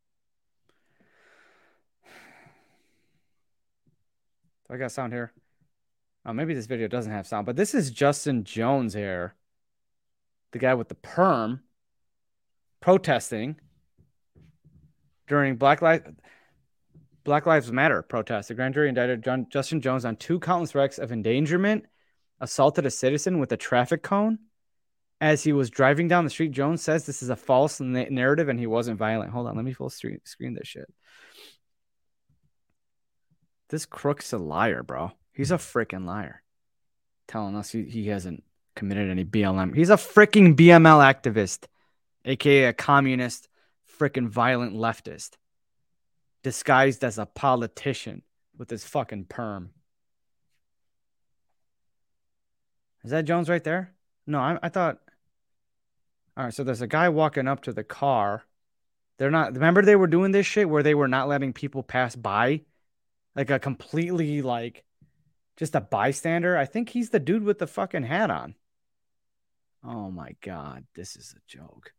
Speaker 1: Do I got sound here? Oh, maybe this video doesn't have sound, but this is Justin Jones here. The guy with the perm protesting during Black Lives Matter protest. The grand jury indicted Justin Jones on 2 countless wrecks of endangerment, assaulted a citizen with a traffic cone. As he was driving down the street, Jones says this is a false narrative and he wasn't violent. Hold on, let me full screen this shit. This crook's a liar, bro. He's a freaking liar. Telling us he hasn't committed any BLM. He's a freaking BML activist, aka a communist, freaking violent leftist, disguised as a politician with his fucking perm. Is that Jones right there? No, I thought. All right, so there's a guy walking up to the car. They're not. Remember they were doing this shit where they were not letting people pass by, like a completely like, just a bystander. I think he's the dude with the fucking hat on. Oh my God, this is a joke.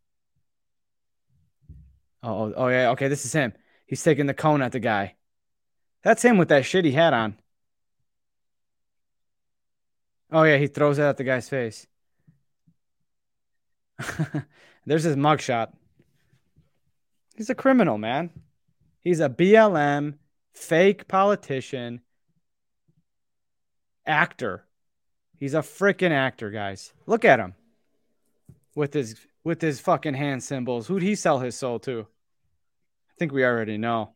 Speaker 1: Oh yeah, okay, this is him. He's taking the cone at the guy. That's him with that shitty hat on. Oh yeah, he throws it at the guy's face. There's his mugshot. He's a criminal, man. He's a BLM fake politician actor. He's a freaking actor, guys. Look at him with his fucking hand symbols. Who'd he sell his soul to? I think we already know.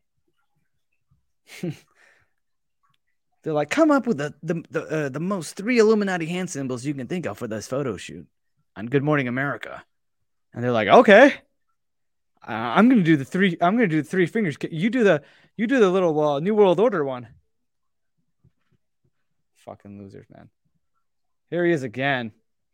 Speaker 1: They're like, come up with the most 3 Illuminati hand symbols you can think of for this photo shoot on Good Morning America. And they're like, okay, I'm gonna do the 3. I'm gonna do the 3 fingers. You do the little New World Order one. Fucking losers, man. Here he is again,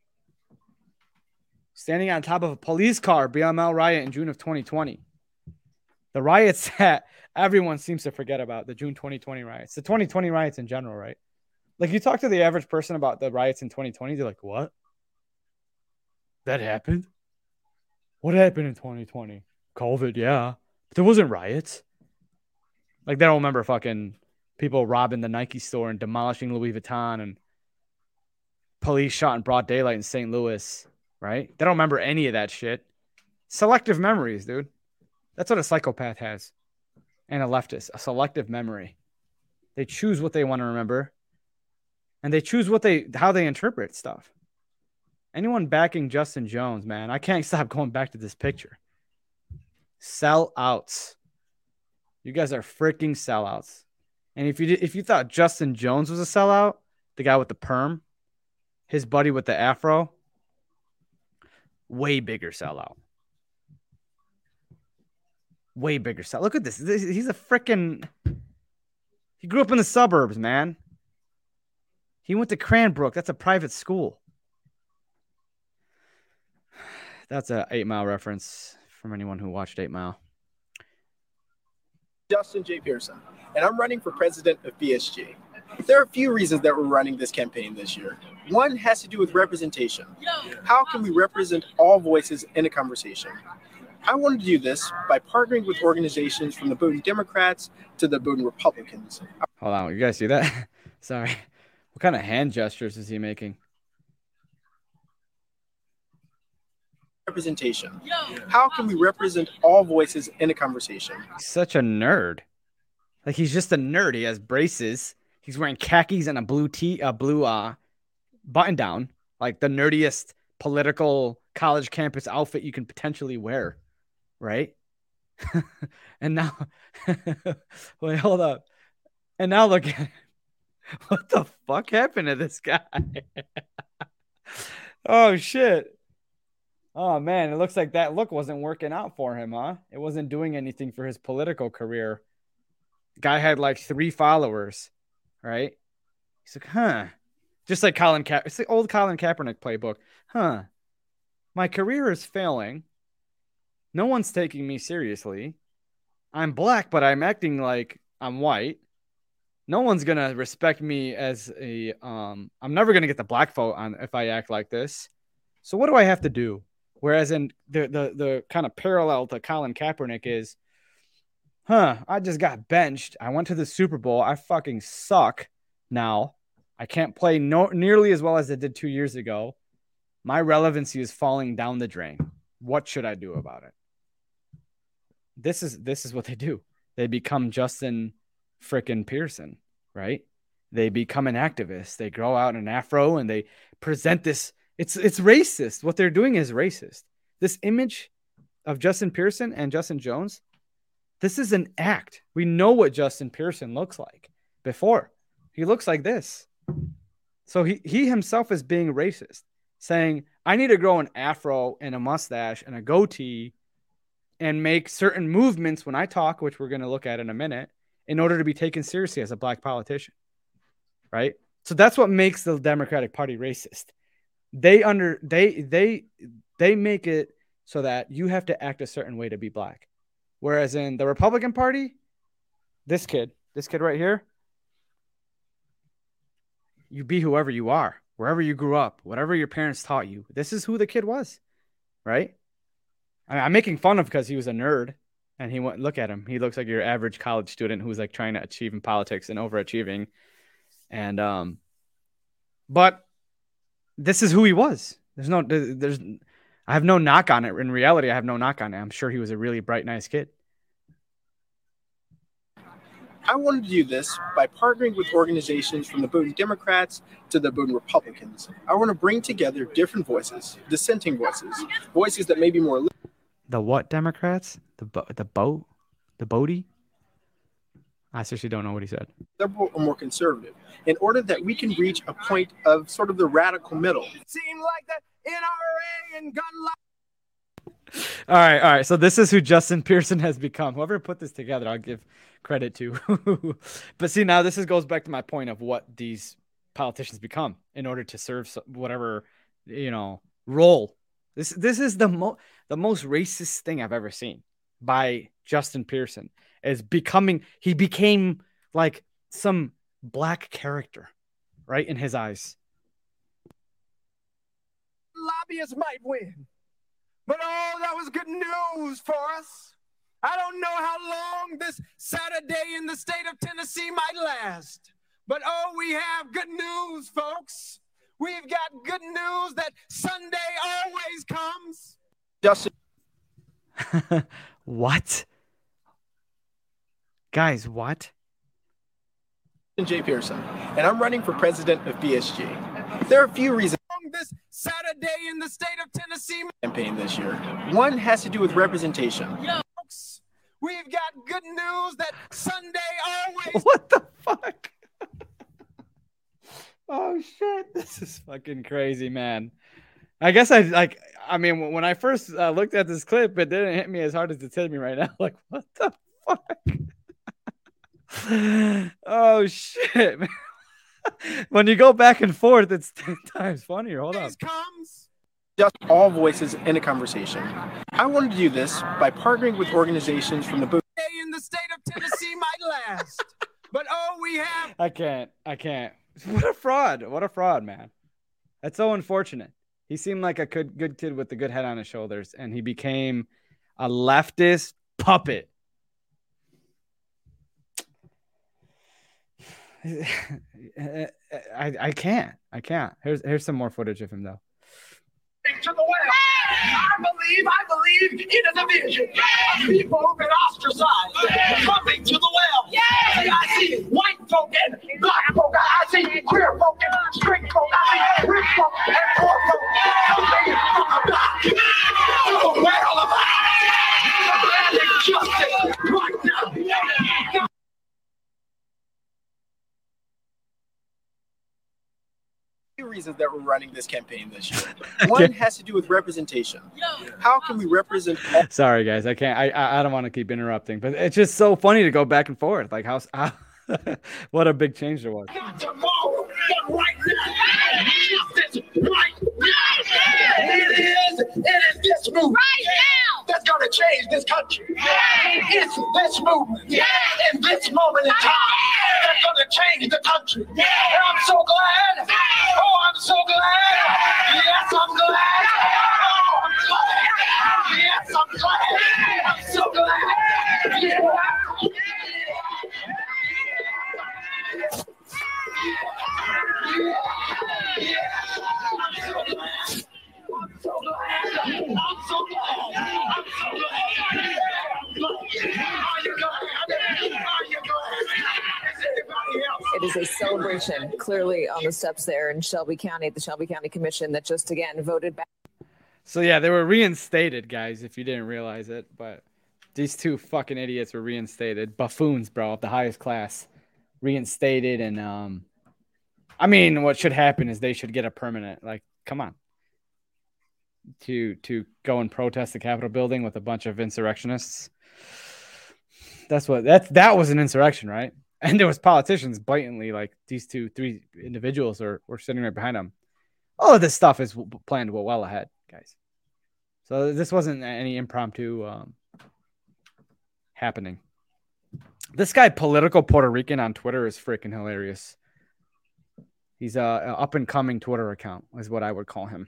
Speaker 1: standing on top of a police car. BML riot in June of 2020. The riots that everyone seems to forget about, the June 2020 riots, the 2020 riots in general, right? Like, you talk to the average person about the riots in 2020, they're like, what? That happened? What happened in 2020? COVID, yeah. But there wasn't riots. Like, they don't remember fucking people robbing the Nike store and demolishing Louis Vuitton and police shot in broad daylight in St. Louis, right? They don't remember any of that shit. Selective memories, dude. That's what a psychopath has. And a leftist, a selective memory. They choose what they want to remember. And they choose how they interpret stuff. Anyone backing Justin Jones, man, I can't stop going back to this picture. Sellouts. You guys are freaking sellouts. And if you thought Justin Jones was a sellout, the guy with the perm, his buddy with the afro, way bigger sellout. Way bigger sellout. Look at this. He's a freaking... He grew up in the suburbs, man. He went to Cranbrook. That's a private school. That's a 8 Mile reference from anyone who watched 8 Mile.
Speaker 10: Justin J. Pearson, and I'm running for president of BSG. There are a few reasons that we're running this campaign this year. One has to do with representation. How can we represent all voices in a conversation? I wanted to do this by partnering with organizations from the Bowdoin Democrats to the Bowdoin Republicans.
Speaker 1: Hold on, you guys see that? Sorry. What kind of hand gestures is he making?
Speaker 10: Representation. How can we represent all voices in a conversation?
Speaker 1: He's such a nerd. Like, he's just a nerd. He has braces. He's wearing khakis and a blue button down. Like the nerdiest political college campus outfit you can potentially wear. Right? And now, wait, hold up. And now look at him. What the fuck happened to this guy? Oh, shit. Oh, man, it looks like that look wasn't working out for him, huh? It wasn't doing anything for his political career. The guy had like 3 followers, right? He's like, huh. Just like Colin Kaepernick. It's the old Colin Kaepernick playbook. Huh. My career is failing. No one's taking me seriously. I'm black, but I'm acting like I'm white. No one's going to respect me as a... I'm never going to get the black vote on if I act like this. So what do I have to do? Whereas in the kind of parallel to Colin Kaepernick is, I just got benched. I went to the Super Bowl. I fucking suck now. I can't play nearly as well as I did 2 years ago. My relevancy is falling down the drain. What should I do about it? This is what they do. They become Justin frickin' Pearson, right? They become an activist. They grow out an afro and they present this. It's racist. What they're doing is racist. This image of Justin Pearson and Justin Jones, this is an act. We know what Justin Pearson looks like before. He looks like this. So he himself is being racist. saying, I need to grow an afro and a mustache and a goatee and make certain movements when I talk, which we're going to look at in a minute, in order to be taken seriously as a black politician. Right? So that's what makes the Democratic Party racist. They make it so that you have to act a certain way to be black. Whereas in the Republican Party, this kid right here, you be whoever you are, wherever you grew up, whatever your parents taught you. This is who the kid was, right? I'm making fun of because he was a nerd, and he went, look at him. He looks like your average college student who's like trying to achieve in politics and overachieving. And but this is who he was. I have no knock on it. In reality, I have no knock on it. I'm sure he was a really bright, nice kid.
Speaker 10: I wanted to do this by partnering with organizations from the Bowdoin Democrats to the Bowdoin Republicans. I want to bring together different voices, dissenting voices, voices that may be more...
Speaker 1: The what Democrats? The Bodie? I seriously don't know what he said.
Speaker 10: Liberal or more conservative, in order that we can reach a point of sort of the radical middle.
Speaker 7: Seem like the NRA and gun law.
Speaker 1: All right. So this is who Justin Pearson has become. Whoever put this together, I'll give credit to. But see, now this goes back to my point of what these politicians become in order to serve whatever, role. This is the most racist thing I've ever seen by Justin Pearson. He became like some black character, right, in his eyes.
Speaker 7: Lobbyists might win, but that was good news for us. I don't know how long this Saturday in the state of Tennessee might last, but we have good news, folks. We've got good news that Sunday always comes.
Speaker 10: Justin.
Speaker 1: What? Guys, what?
Speaker 10: J. Pearson, and I'm running for president of BSG. There are a few reasons
Speaker 7: this Saturday in the state of Tennessee
Speaker 10: campaign this year. One has to do with representation.
Speaker 7: Folks, we've got good news that Sunday always...
Speaker 1: What the fuck? Oh, shit. This is fucking crazy, man. I guess when I first looked at this clip, it didn't hit me as hard as it's hitting me right now. Like, what the fuck? Oh shit, man. When you go back and forth, it's 10 times funnier. Hold on.
Speaker 10: Just all voices in a conversation. I wanted to do this by partnering with organizations from the Bowdoin
Speaker 7: in the state of Tennessee might last, but we have...
Speaker 1: I can't. What a fraud, man. That's so unfortunate. He seemed like a good kid with a good head on his shoulders, and he became a leftist puppet. I can't. Here's some more footage of him though.
Speaker 11: To the well. I believe in a division. People who've been ostracized coming to the well. Yeah. I see white folk and black folk. I see queer folk and straight folk. I see rich folk and poor folk coming from the block to the well of Atlantic justice right now.
Speaker 10: Reasons that we're running this campaign this year. One has to do with representation. How can we represent all...
Speaker 1: Sorry guys, I can't. I don't want to keep interrupting, but it's just so funny to go back and forth. Like how what a big change there was.
Speaker 11: Tomorrow, but right now, justice right now. It is this movement right now that's going to change this country. It's this movement in this moment in time that's going to change the country. And I'm so glad. I'm so glad. Yes, I'm glad. Oh, I'm glad. Yes, I'm glad. I'm so glad. Yeah.
Speaker 12: It is a celebration, clearly on the steps there in Shelby County, at the Shelby County Commission that just again voted back.
Speaker 1: So yeah, they were reinstated, guys, if you didn't realize it. But these two fucking idiots were reinstated. Buffoons, bro, of the highest class. Reinstated, and I mean, what should happen is they should get a permanent. Like, come on. to go and protest the Capitol building with a bunch of insurrectionists. That was an insurrection, right? And there was politicians blatantly like these 3 individuals were sitting right behind them. All of this stuff is planned well ahead, guys. So this wasn't any impromptu happening. This guy, Political Puerto Rican on Twitter, is freaking hilarious. He's an up-and-coming Twitter account, is what I would call him.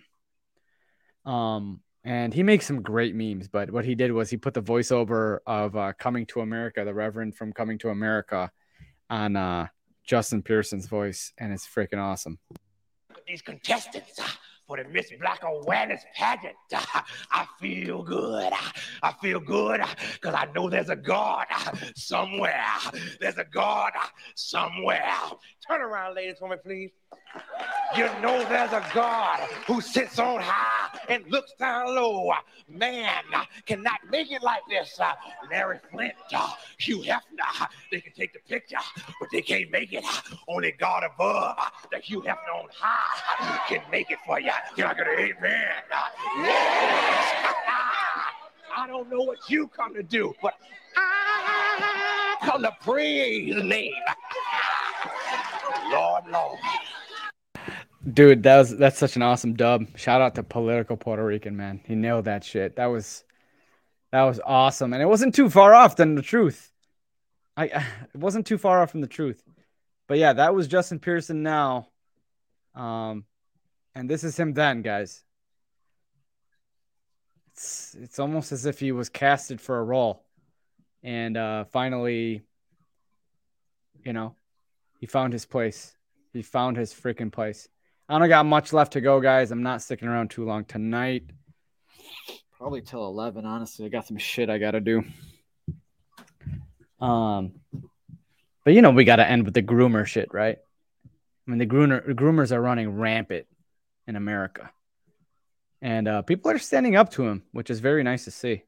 Speaker 1: And he makes some great memes, but what he did was he put the voiceover of Coming to America, the Reverend from Coming to America, on Justin Pearson's voice, and it's freaking awesome.
Speaker 11: These contestants for the Miss Black Awareness pageant. I feel good. I feel good because I know there's a God somewhere. There's a God somewhere. Turn around, ladies, for me, please. You know there's a God who sits on high and looks down low. Man cannot make it like this. Larry Flint, Hugh Hefner, they can take the picture, but they can't make it. Only God above, the Hugh Hefner on high, can make it for you. Can I get an amen? Yes. I don't know what you come to do, but I come to praise the name. Lord.
Speaker 1: Dude, that's such an awesome dub. Shout out to Political Puerto Rican, man. He nailed that shit. That was awesome, and it wasn't too far off than the truth. It wasn't too far off from the truth. But yeah, that was Justin Pearson now. And this is him then, guys. It's almost as if he was casted for a role, and finally, he found his place. He found his freaking place. I don't got much left to go, guys. I'm not sticking around too long tonight. Probably till 11, honestly. I got some shit I got to do. But we got to end with the groomer shit, right? I mean, the groomers are running rampant in America. And people are standing up to him, which is very nice to see.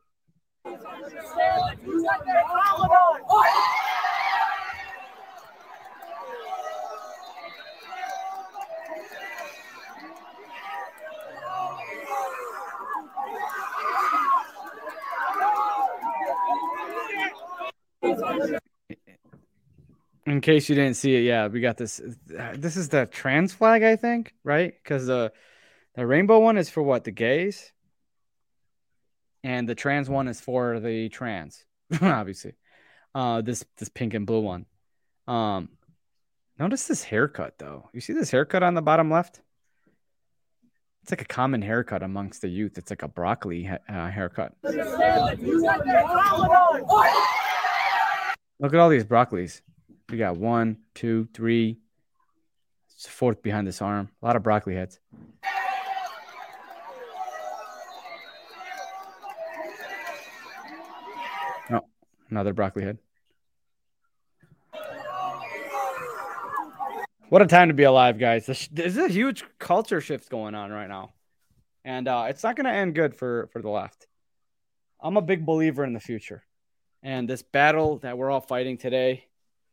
Speaker 1: In case you didn't see it, yeah, we got this. This is the trans flag, I think, right? Because the rainbow one is for what? The gays? And the trans one is for the trans, obviously. This pink and blue one. Notice this haircut, though. You see this haircut on the bottom left? It's like a common haircut amongst the youth. It's like a broccoli haircut. Look at all these broccolis. We got 1, 2, 3. It's 4th behind this arm. A lot of broccoli heads. Oh, another broccoli head. What a time to be alive, guys. There's a huge culture shift going on right now. And it's not going to end good for the left. I'm a big believer in the future. And this battle that we're all fighting today,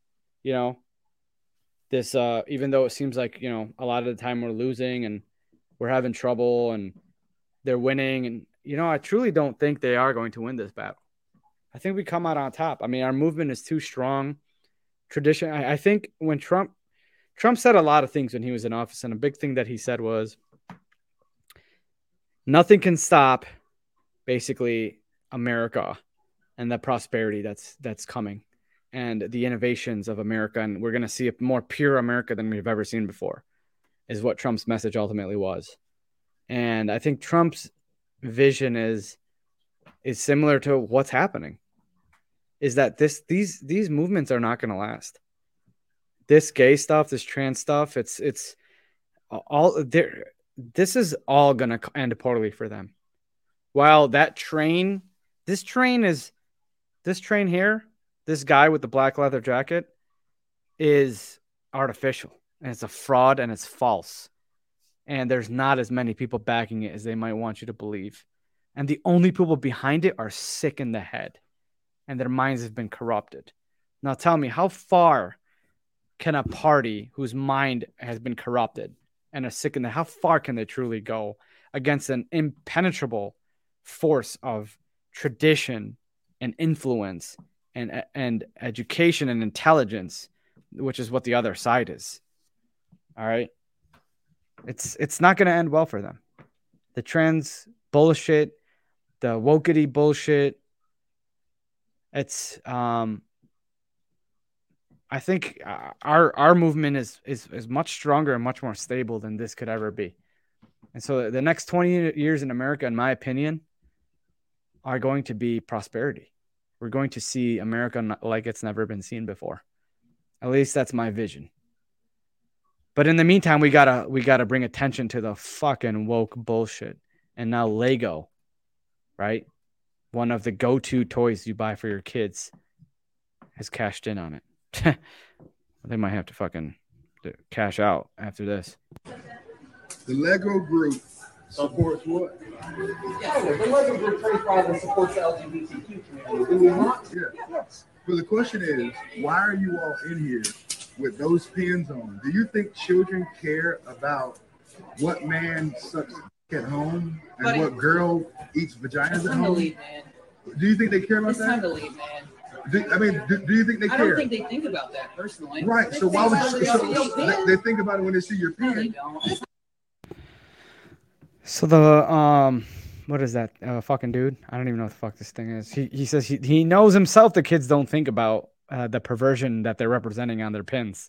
Speaker 1: this even though it seems like, a lot of the time we're losing and we're having trouble and they're winning. And, I truly don't think they are going to win this battle. I think we come out on top. I mean, our movement is too strong. Tradition. I think when Trump said a lot of things when he was in office, and a big thing that he said was nothing can stop basically America and the prosperity that's coming and the innovations of America. And we're going to see a more pure America than we've ever seen before, is what Trump's message ultimately was. And I think Trump's vision is similar to what's happening, is that these movements are not going to last. This gay stuff, this trans stuff, it's all there. This is all going to end poorly for them. While this train here, this guy with the black leather jacket is artificial, and it's a fraud, and it's false. And there's not as many people backing it as they might want you to believe. And the only people behind it are sick in the head, and their minds have been corrupted. Now tell me, how far can a party whose mind has been corrupted and are sick in the, how far can they truly go against an impenetrable force of tradition and influence and education and intelligence, which is what the other side is. All right. It's not going to end well for them. The trans bullshit, the wokety bullshit. It's I think our movement is much stronger and much more stable than this could ever be. And so the next 20 years in America, in my opinion, are going to be prosperity. We're going to see America like it's never been seen before. At least that's my vision. But in the meantime, we gotta bring attention to the fucking woke bullshit. And now Lego, right? One of the go-to toys you buy for your kids has cashed in on it. They might have to fucking cash out after this.
Speaker 13: The Lego group supports what?
Speaker 14: Yeah, the Lego group very proudly supports the LGBTQ community. Do we not?
Speaker 13: Yeah. Yes. But the question is, why are you all in here with those pins on? Do you think children care about what man sucks at home and what girl eats vaginas at home?
Speaker 14: Leave, man.
Speaker 13: Do you think they care about
Speaker 14: it's
Speaker 13: that?
Speaker 14: Time to leave, man.
Speaker 13: Do you think they care?
Speaker 14: I don't think they think about that personally.
Speaker 13: Right. So why would they think about it when they see your pin?
Speaker 1: So the what is that fucking dude? I don't even know what the fuck this thing is. He says he knows himself the kids don't think about the perversion that they're representing on their pins.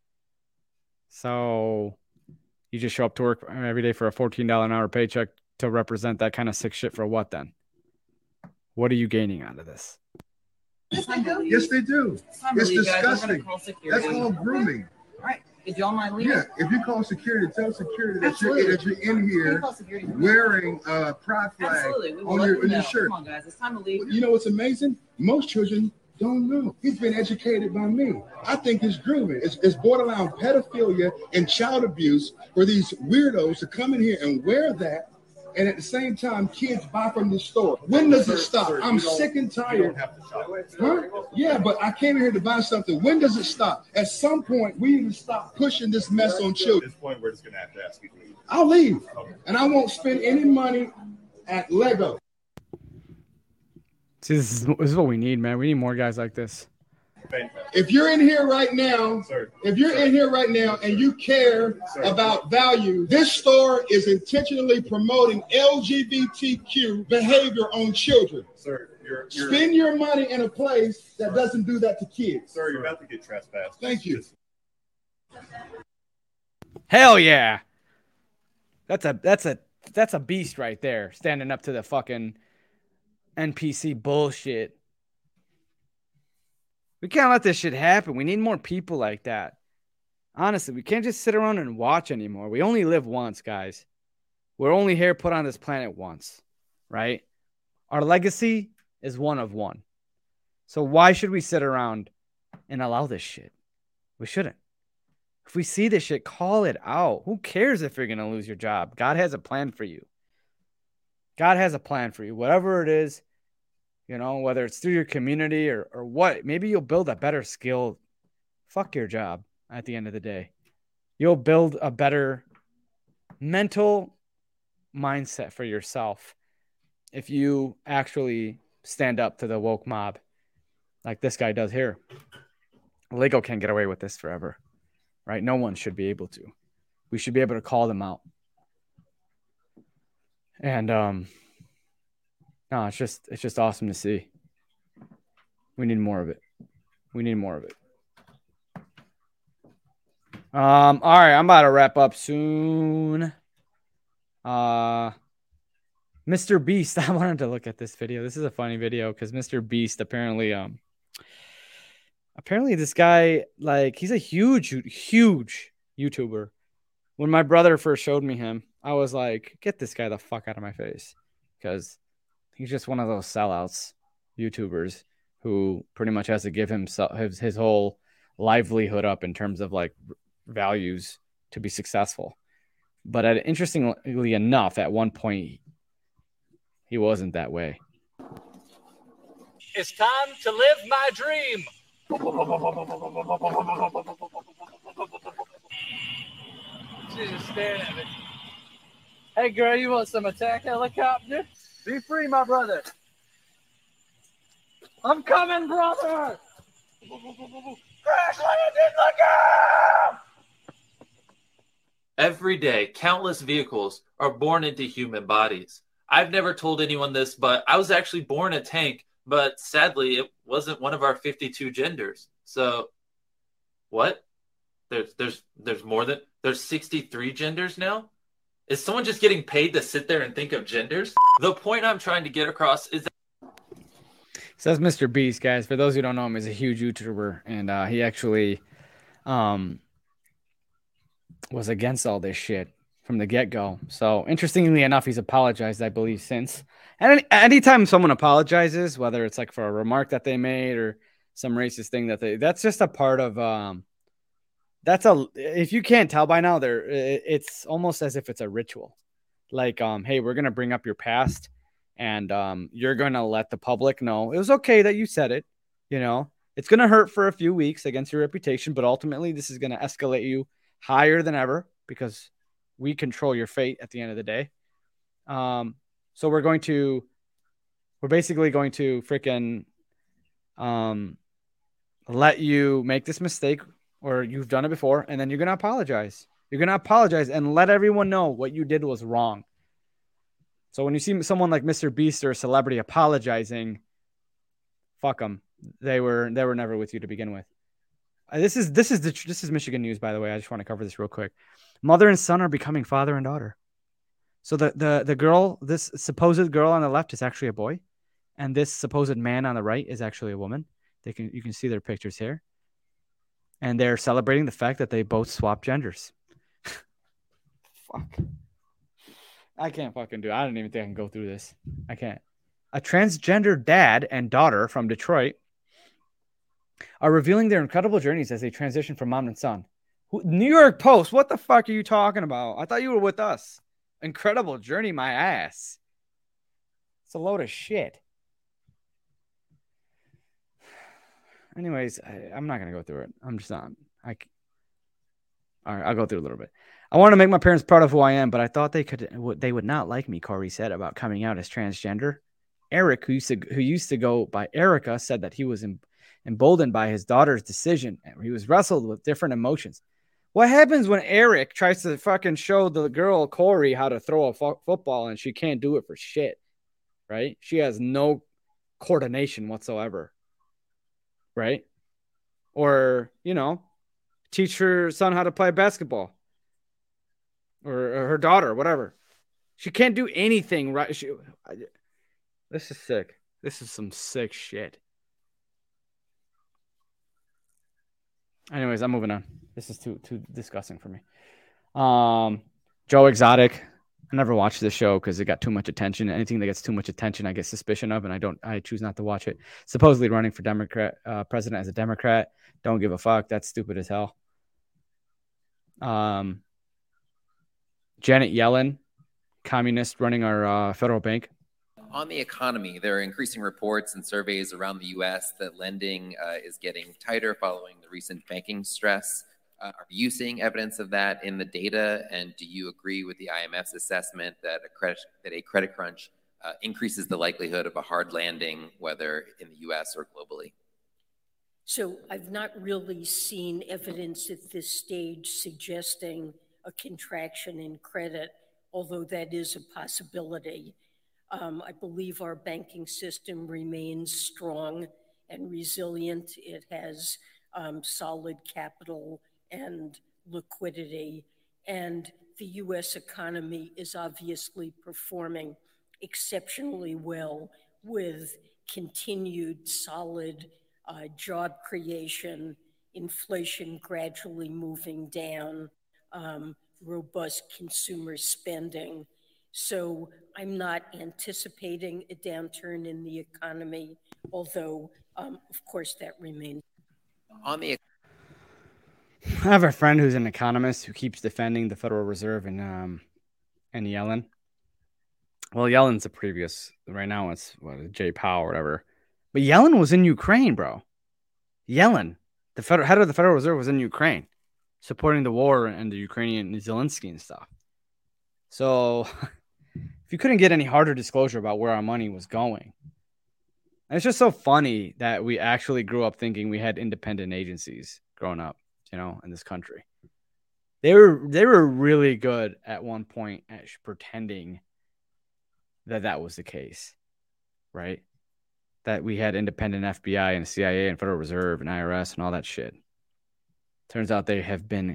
Speaker 1: So you just show up to work every day for a $14 an hour paycheck to represent that kind of sick shit for what then? What are you gaining out of this?
Speaker 13: Yes, they do. It's disgusting. That's called grooming.
Speaker 14: All right. Did y'all mind leaving?
Speaker 13: Yeah. If you call security, tell security that you're in here wearing a pride flag on your shirt.
Speaker 14: Come on, guys. It's time to leave.
Speaker 13: You know what's amazing? Most children don't know. He's been educated by me. I think it's grooming. It's borderline pedophilia and child abuse for these weirdos to come in here and wear that. And at the same time, kids buy from the store. When does it stop? I'm sick and tired. Huh? Yeah, but I came here to buy something. When does it stop? At some point, we need to stop pushing this mess on children.
Speaker 15: At this point, we're just going to have to ask you to leave.
Speaker 13: I'll leave. Okay. And I won't spend any money at Lego.
Speaker 1: See, this is what we need, man. We need more guys like this.
Speaker 13: If you're in here right now, in here and you care about value, this store is intentionally promoting LGBTQ behavior on children.
Speaker 15: Sir,
Speaker 13: spend your money in a place that doesn't do that to kids.
Speaker 15: Sir, you're about to get trespassed.
Speaker 13: Thank you.
Speaker 1: Hell yeah. That's a beast right there, standing up to the fucking NPC bullshit. We can't let this shit happen. We need more people like that. Honestly, we can't just sit around and watch anymore. We only live once, guys. We're only here put on this planet once, right? Our legacy is one of one. So why should we sit around and allow this shit? We shouldn't. If we see this shit, call it out. Who cares if you're going to lose your job? God has a plan for you. God has a plan for you. Whatever it is, you know, whether it's through your community or what, maybe you'll build a better skill. Fuck your job at the end of the day. You'll build a better mental mindset for yourself if you actually stand up to the woke mob like this guy does here. Lego can't get away with this forever, right? No one should be able to. We should be able to call them out. And, no, it's just awesome to see. We need more of it. We need more of it. All right, I'm about to wrap up soon. Mr. Beast, I wanted to look at this video. This is a funny video because Mr. Beast apparently this guy, like, he's a huge YouTuber. When my brother first showed me him, I was like, get this guy the fuck out of my face, because he's just one of those sellouts YouTubers who pretty much has to give himself his whole livelihood up in terms of like values to be successful. But interestingly enough, at one point, he wasn't that way.
Speaker 16: It's time to live my dream. She's just staring at me.
Speaker 17: Hey, girl, you want some attack helicopter? Be free, my brother. I'm coming, brother. Crash landing, look out!
Speaker 18: Every day, countless vehicles are born into human bodies. I've never told anyone this, but I was actually born a tank, but sadly, it wasn't one of our 52 genders. So, what? There's more than there's 63 genders now? Is someone just getting paid to sit there and think of genders? The point I'm trying to get across is that
Speaker 1: So that's Mr. Beast, guys. For those who don't know him, he's a huge YouTuber, and he actually was against all this shit from the get-go. So interestingly enough, he's apologized, I believe, since. And anytime someone apologizes, whether it's like for a remark that they made or some racist thing that's just a part of if you can't tell by now, it's almost as if it's a ritual. Like, hey, we're gonna bring up your past, and you're gonna let the public know it was okay that you said it. You know, it's gonna hurt for a few weeks against your reputation, but ultimately this is gonna escalate you higher than ever because we control your fate at the end of the day. So we're basically going to freaking let you make this mistake, or you've done it before, and then you're going to apologize. You're going to apologize and let everyone know what you did was wrong. So when you see someone like Mr. Beast or a celebrity apologizing, fuck them. They were never with you to begin with. This is Michigan news, by the way. I just want to cover this real quick. Mother and son are becoming father and daughter. So the girl, this supposed girl on the left is actually a boy, and this supposed man on the right is actually a woman. You can see their pictures here. And they're celebrating the fact that they both swap genders. Fuck. I can't fucking do it. I don't even think I can go through this. I can't. A transgender dad and daughter from Detroit are revealing their incredible journeys as they transition from mom and son. New York Post, what the fuck are you talking about? I thought you were with us. Incredible journey, my ass. It's a load of shit. Anyways, I'm not going to go through it. I'm just not. All right, I'll go through a little bit. I want to make my parents proud of who I am, but I thought they would not like me, Corey said about coming out as transgender. Eric, who used to go by Erica, said that he was emboldened by his daughter's decision. He was wrestled with different emotions. What happens when Eric tries to fucking show the girl Corey how to throw a football and she can't do it for shit, right? She has no coordination whatsoever, right? Or, teach her son how to play basketball or her daughter, whatever. She can't do anything, right? This is sick. This is some sick shit. Anyways, I'm moving on. This is too disgusting for me. Joe Exotic. I never watched this show because it got too much attention. Anything that gets too much attention, I get suspicion of, and I choose not to watch it. Supposedly running for president as a Democrat. Don't give a fuck. That's stupid as hell. Janet Yellen, communist, running our federal bank.
Speaker 19: On the economy, there are increasing reports and surveys around the U.S. that lending is getting tighter following the recent banking stress. Are you seeing evidence of that in the data? And do you agree with the IMF's assessment that a credit crunch increases the likelihood of a hard landing, whether in the U.S. or globally?
Speaker 20: So I've not really seen evidence at this stage suggesting a contraction in credit, although that is a possibility. I believe our banking system remains strong and resilient. It has solid capital and liquidity, and the U.S. economy is obviously performing exceptionally well with continued solid job creation, inflation gradually moving down, robust consumer spending. So I'm not anticipating a downturn in the economy, although, of course, that remains.
Speaker 1: I have a friend who's an economist who keeps defending the Federal Reserve and Yellen. Well, Yellen's the previous. Right now it's Jay Powell or whatever. But Yellen was in Ukraine, bro. Yellen, the head of the Federal Reserve, was in Ukraine, supporting the war and the Ukrainian Zelensky and stuff. So if you couldn't get any harder disclosure about where our money was going, and it's just so funny that we actually grew up thinking we had independent agencies growing up, in this country. They were really good at one point at pretending that was the case, right? That we had independent FBI and CIA and Federal Reserve and IRS and all that shit. Turns out they have been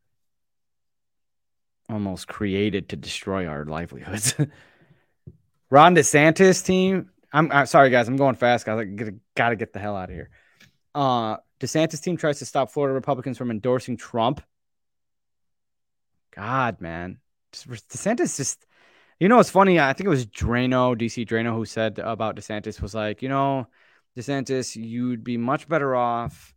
Speaker 1: almost created to destroy our livelihoods. Ron DeSantis team. I'm sorry, guys. I'm going fast, guys. I gotta get the hell out of here. DeSantis team tries to stop Florida Republicans from endorsing Trump. God, man. DeSantis just, it's funny. I think it was DC Drano, who said about DeSantis was like, DeSantis, you'd be much better off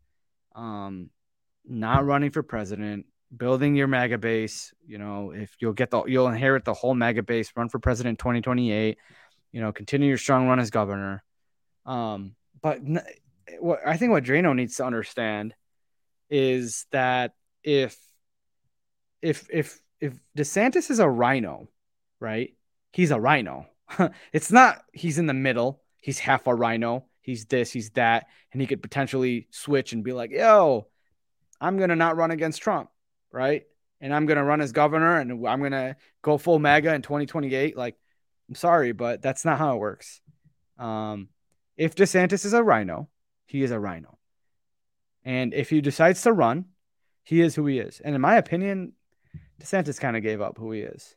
Speaker 1: not running for president, building your MAGA base. If you'll inherit the whole MAGA base, run for president in 2028, continue your strong run as governor. But I think what Drano needs to understand is that if DeSantis is a rhino, right? He's a rhino. It's not he's in the middle. He's half a rhino. He's this, he's that. And he could potentially switch and be like, yo, I'm going to not run against Trump, right? And I'm going to run as governor and I'm going to go full MAGA in 2028. Like, I'm sorry, but that's not how it works. If DeSantis is a rhino, he is a rhino. And if he decides to run, he is who he is. And in my opinion, DeSantis kind of gave up who he is.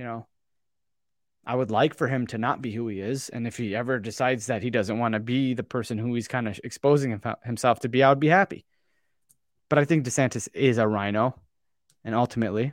Speaker 1: I would like for him to not be who he is. And if he ever decides that he doesn't want to be the person who he's kind of exposing himself to be, I would be happy. But I think DeSantis is a rhino. And ultimately,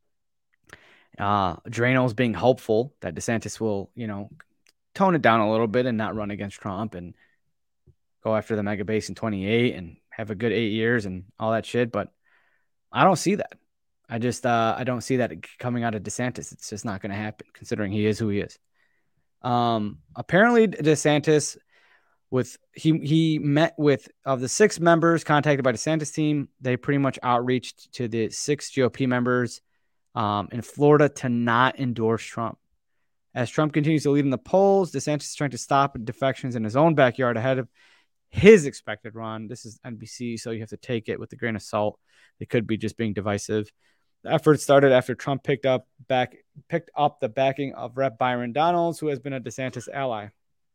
Speaker 1: Drano's being hopeful that DeSantis will, tone it down a little bit and not run against Trump and go after the MAGA base in 28 and have a good 8 years and all that shit. But I don't see that. I don't see that coming out of DeSantis. It's just not going to happen, considering he is who he is. Apparently, DeSantis, he met with, of the 6 members contacted by DeSantis team, they pretty much outreached to the 6 GOP members in Florida to not endorse Trump. As Trump continues to lead in the polls, DeSantis is trying to stop defections in his own backyard ahead of his expected run. This is NBC, so you have to take it with a grain of salt. They could be just being divisive. The effort started after Trump picked up the backing of Rep. Byron Donalds, who has been a DeSantis ally.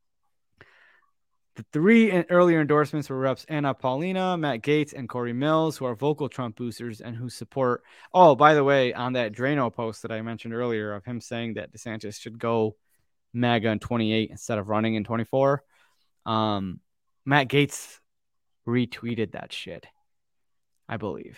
Speaker 1: The 3 earlier endorsements were Reps Anna Paulina, Matt Gaetz, and Corey Mills, who are vocal Trump boosters and who support. Oh, by the way, on that Drano post that I mentioned earlier of him saying that DeSantis should go MAGA in 28 instead of running in 24, Matt Gaetz retweeted that shit, I believe.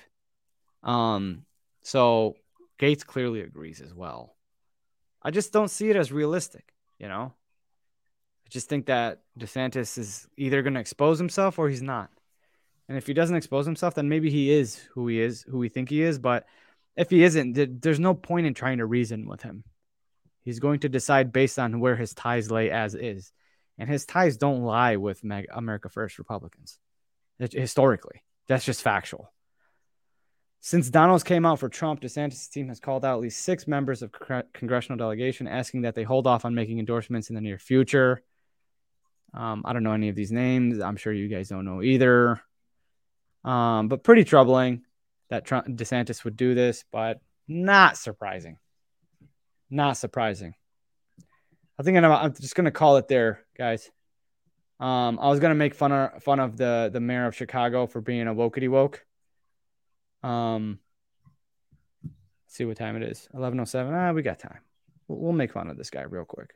Speaker 1: So Gaetz clearly agrees as well. I just don't see it as realistic, I just think that DeSantis is either going to expose himself or he's not. And if he doesn't expose himself, then maybe he is, who we think he is. But if he isn't, there's no point in trying to reason with him. He's going to decide based on where his ties lay as is. And his ties don't lie with America First Republicans. Historically, that's just factual. Since Donalds came out for Trump, DeSantis' team has called out at least 6 members of congressional delegation, asking that they hold off on making endorsements in the near future. I don't know any of these names. I'm sure you guys don't know either. But pretty troubling that DeSantis would do this, but not surprising. Not surprising. I think I'm just going to call it there, guys. I was going to make fun of the mayor of Chicago for being a wokety woke. Let's see what time it is. 11:07. We got time. We'll make fun of this guy real quick.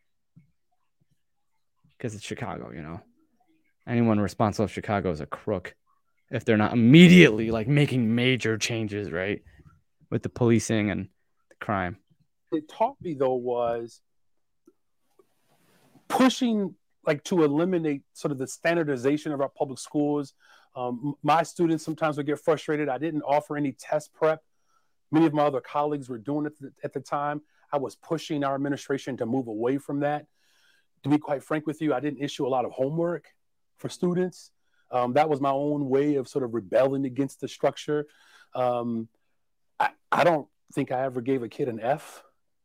Speaker 1: Because it's Chicago, Anyone responsible of Chicago is a crook if they're not immediately making major changes, right? With the policing and the crime.
Speaker 21: It taught me, though, was pushing to eliminate sort of the standardization of our public schools. My students sometimes would get frustrated. I didn't offer any test prep. Many of my other colleagues were doing it at the time. I was pushing our administration to move away from that. To be quite frank with you, I didn't issue a lot of homework for students. That was my own way of sort of rebelling against the structure. I don't think I ever gave a kid an F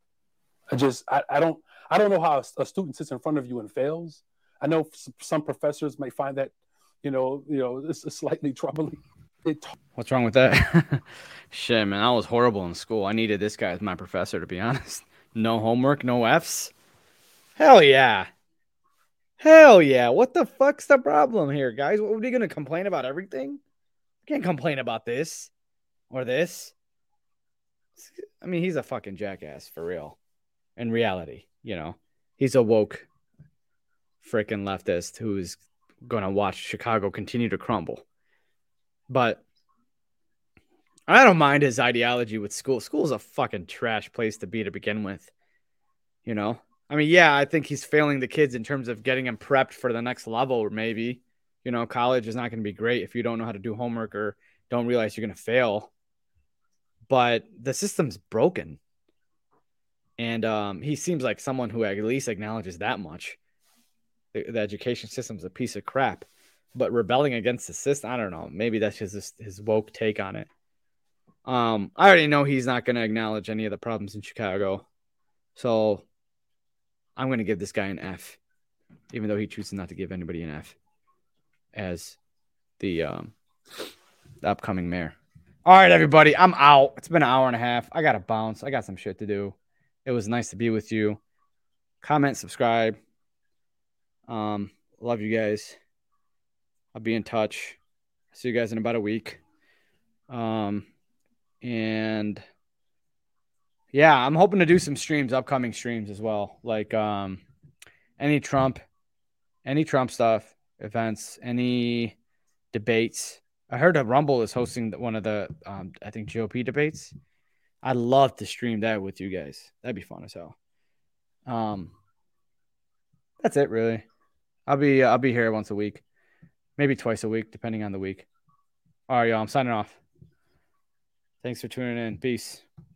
Speaker 21: I don't know how a student sits in front of you and fails. I know some professors might find that, this is slightly troubling.
Speaker 1: What's wrong with that? Shit, man, I was horrible in school. I needed this guy as my professor, to be honest. No homework, no Fs. Hell yeah. Hell yeah. What the fuck's the problem here, guys? What are you going to complain about everything? Can't complain about this or this. I mean, he's a fucking jackass for real. In reality, he's a woke freaking leftist who's going to watch Chicago continue to crumble. But I don't mind his ideology with school. School's a fucking trash place to be to begin with. I mean, yeah, I think he's failing the kids in terms of getting them prepped for the next level, or maybe. College is not going to be great if you don't know how to do homework or don't realize you're going to fail. But the system's broken. And he seems like someone who at least acknowledges that much. The education system's a piece of crap. But rebelling against the system, I don't know. Maybe that's just his woke take on it. I already know he's not going to acknowledge any of the problems in Chicago. So I'm going to give this guy an F, even though he chooses not to give anybody an F as the upcoming mayor. All right, everybody, I'm out. It's been an hour and a half. I got to bounce. I got some shit to do. It was nice to be with you. Comment, subscribe. Love you guys. I'll be in touch. See you guys in about a week. And yeah, I'm hoping to do some upcoming streams as well. Like any Trump stuff, events, any debates. I heard that Rumble is hosting one of the I think GOP debates. I'd love to stream that with you guys. That'd be fun as hell. That's it really. I'll be here once a week. Maybe twice a week, depending on the week. All right, y'all. I'm signing off. Thanks for tuning in. Peace.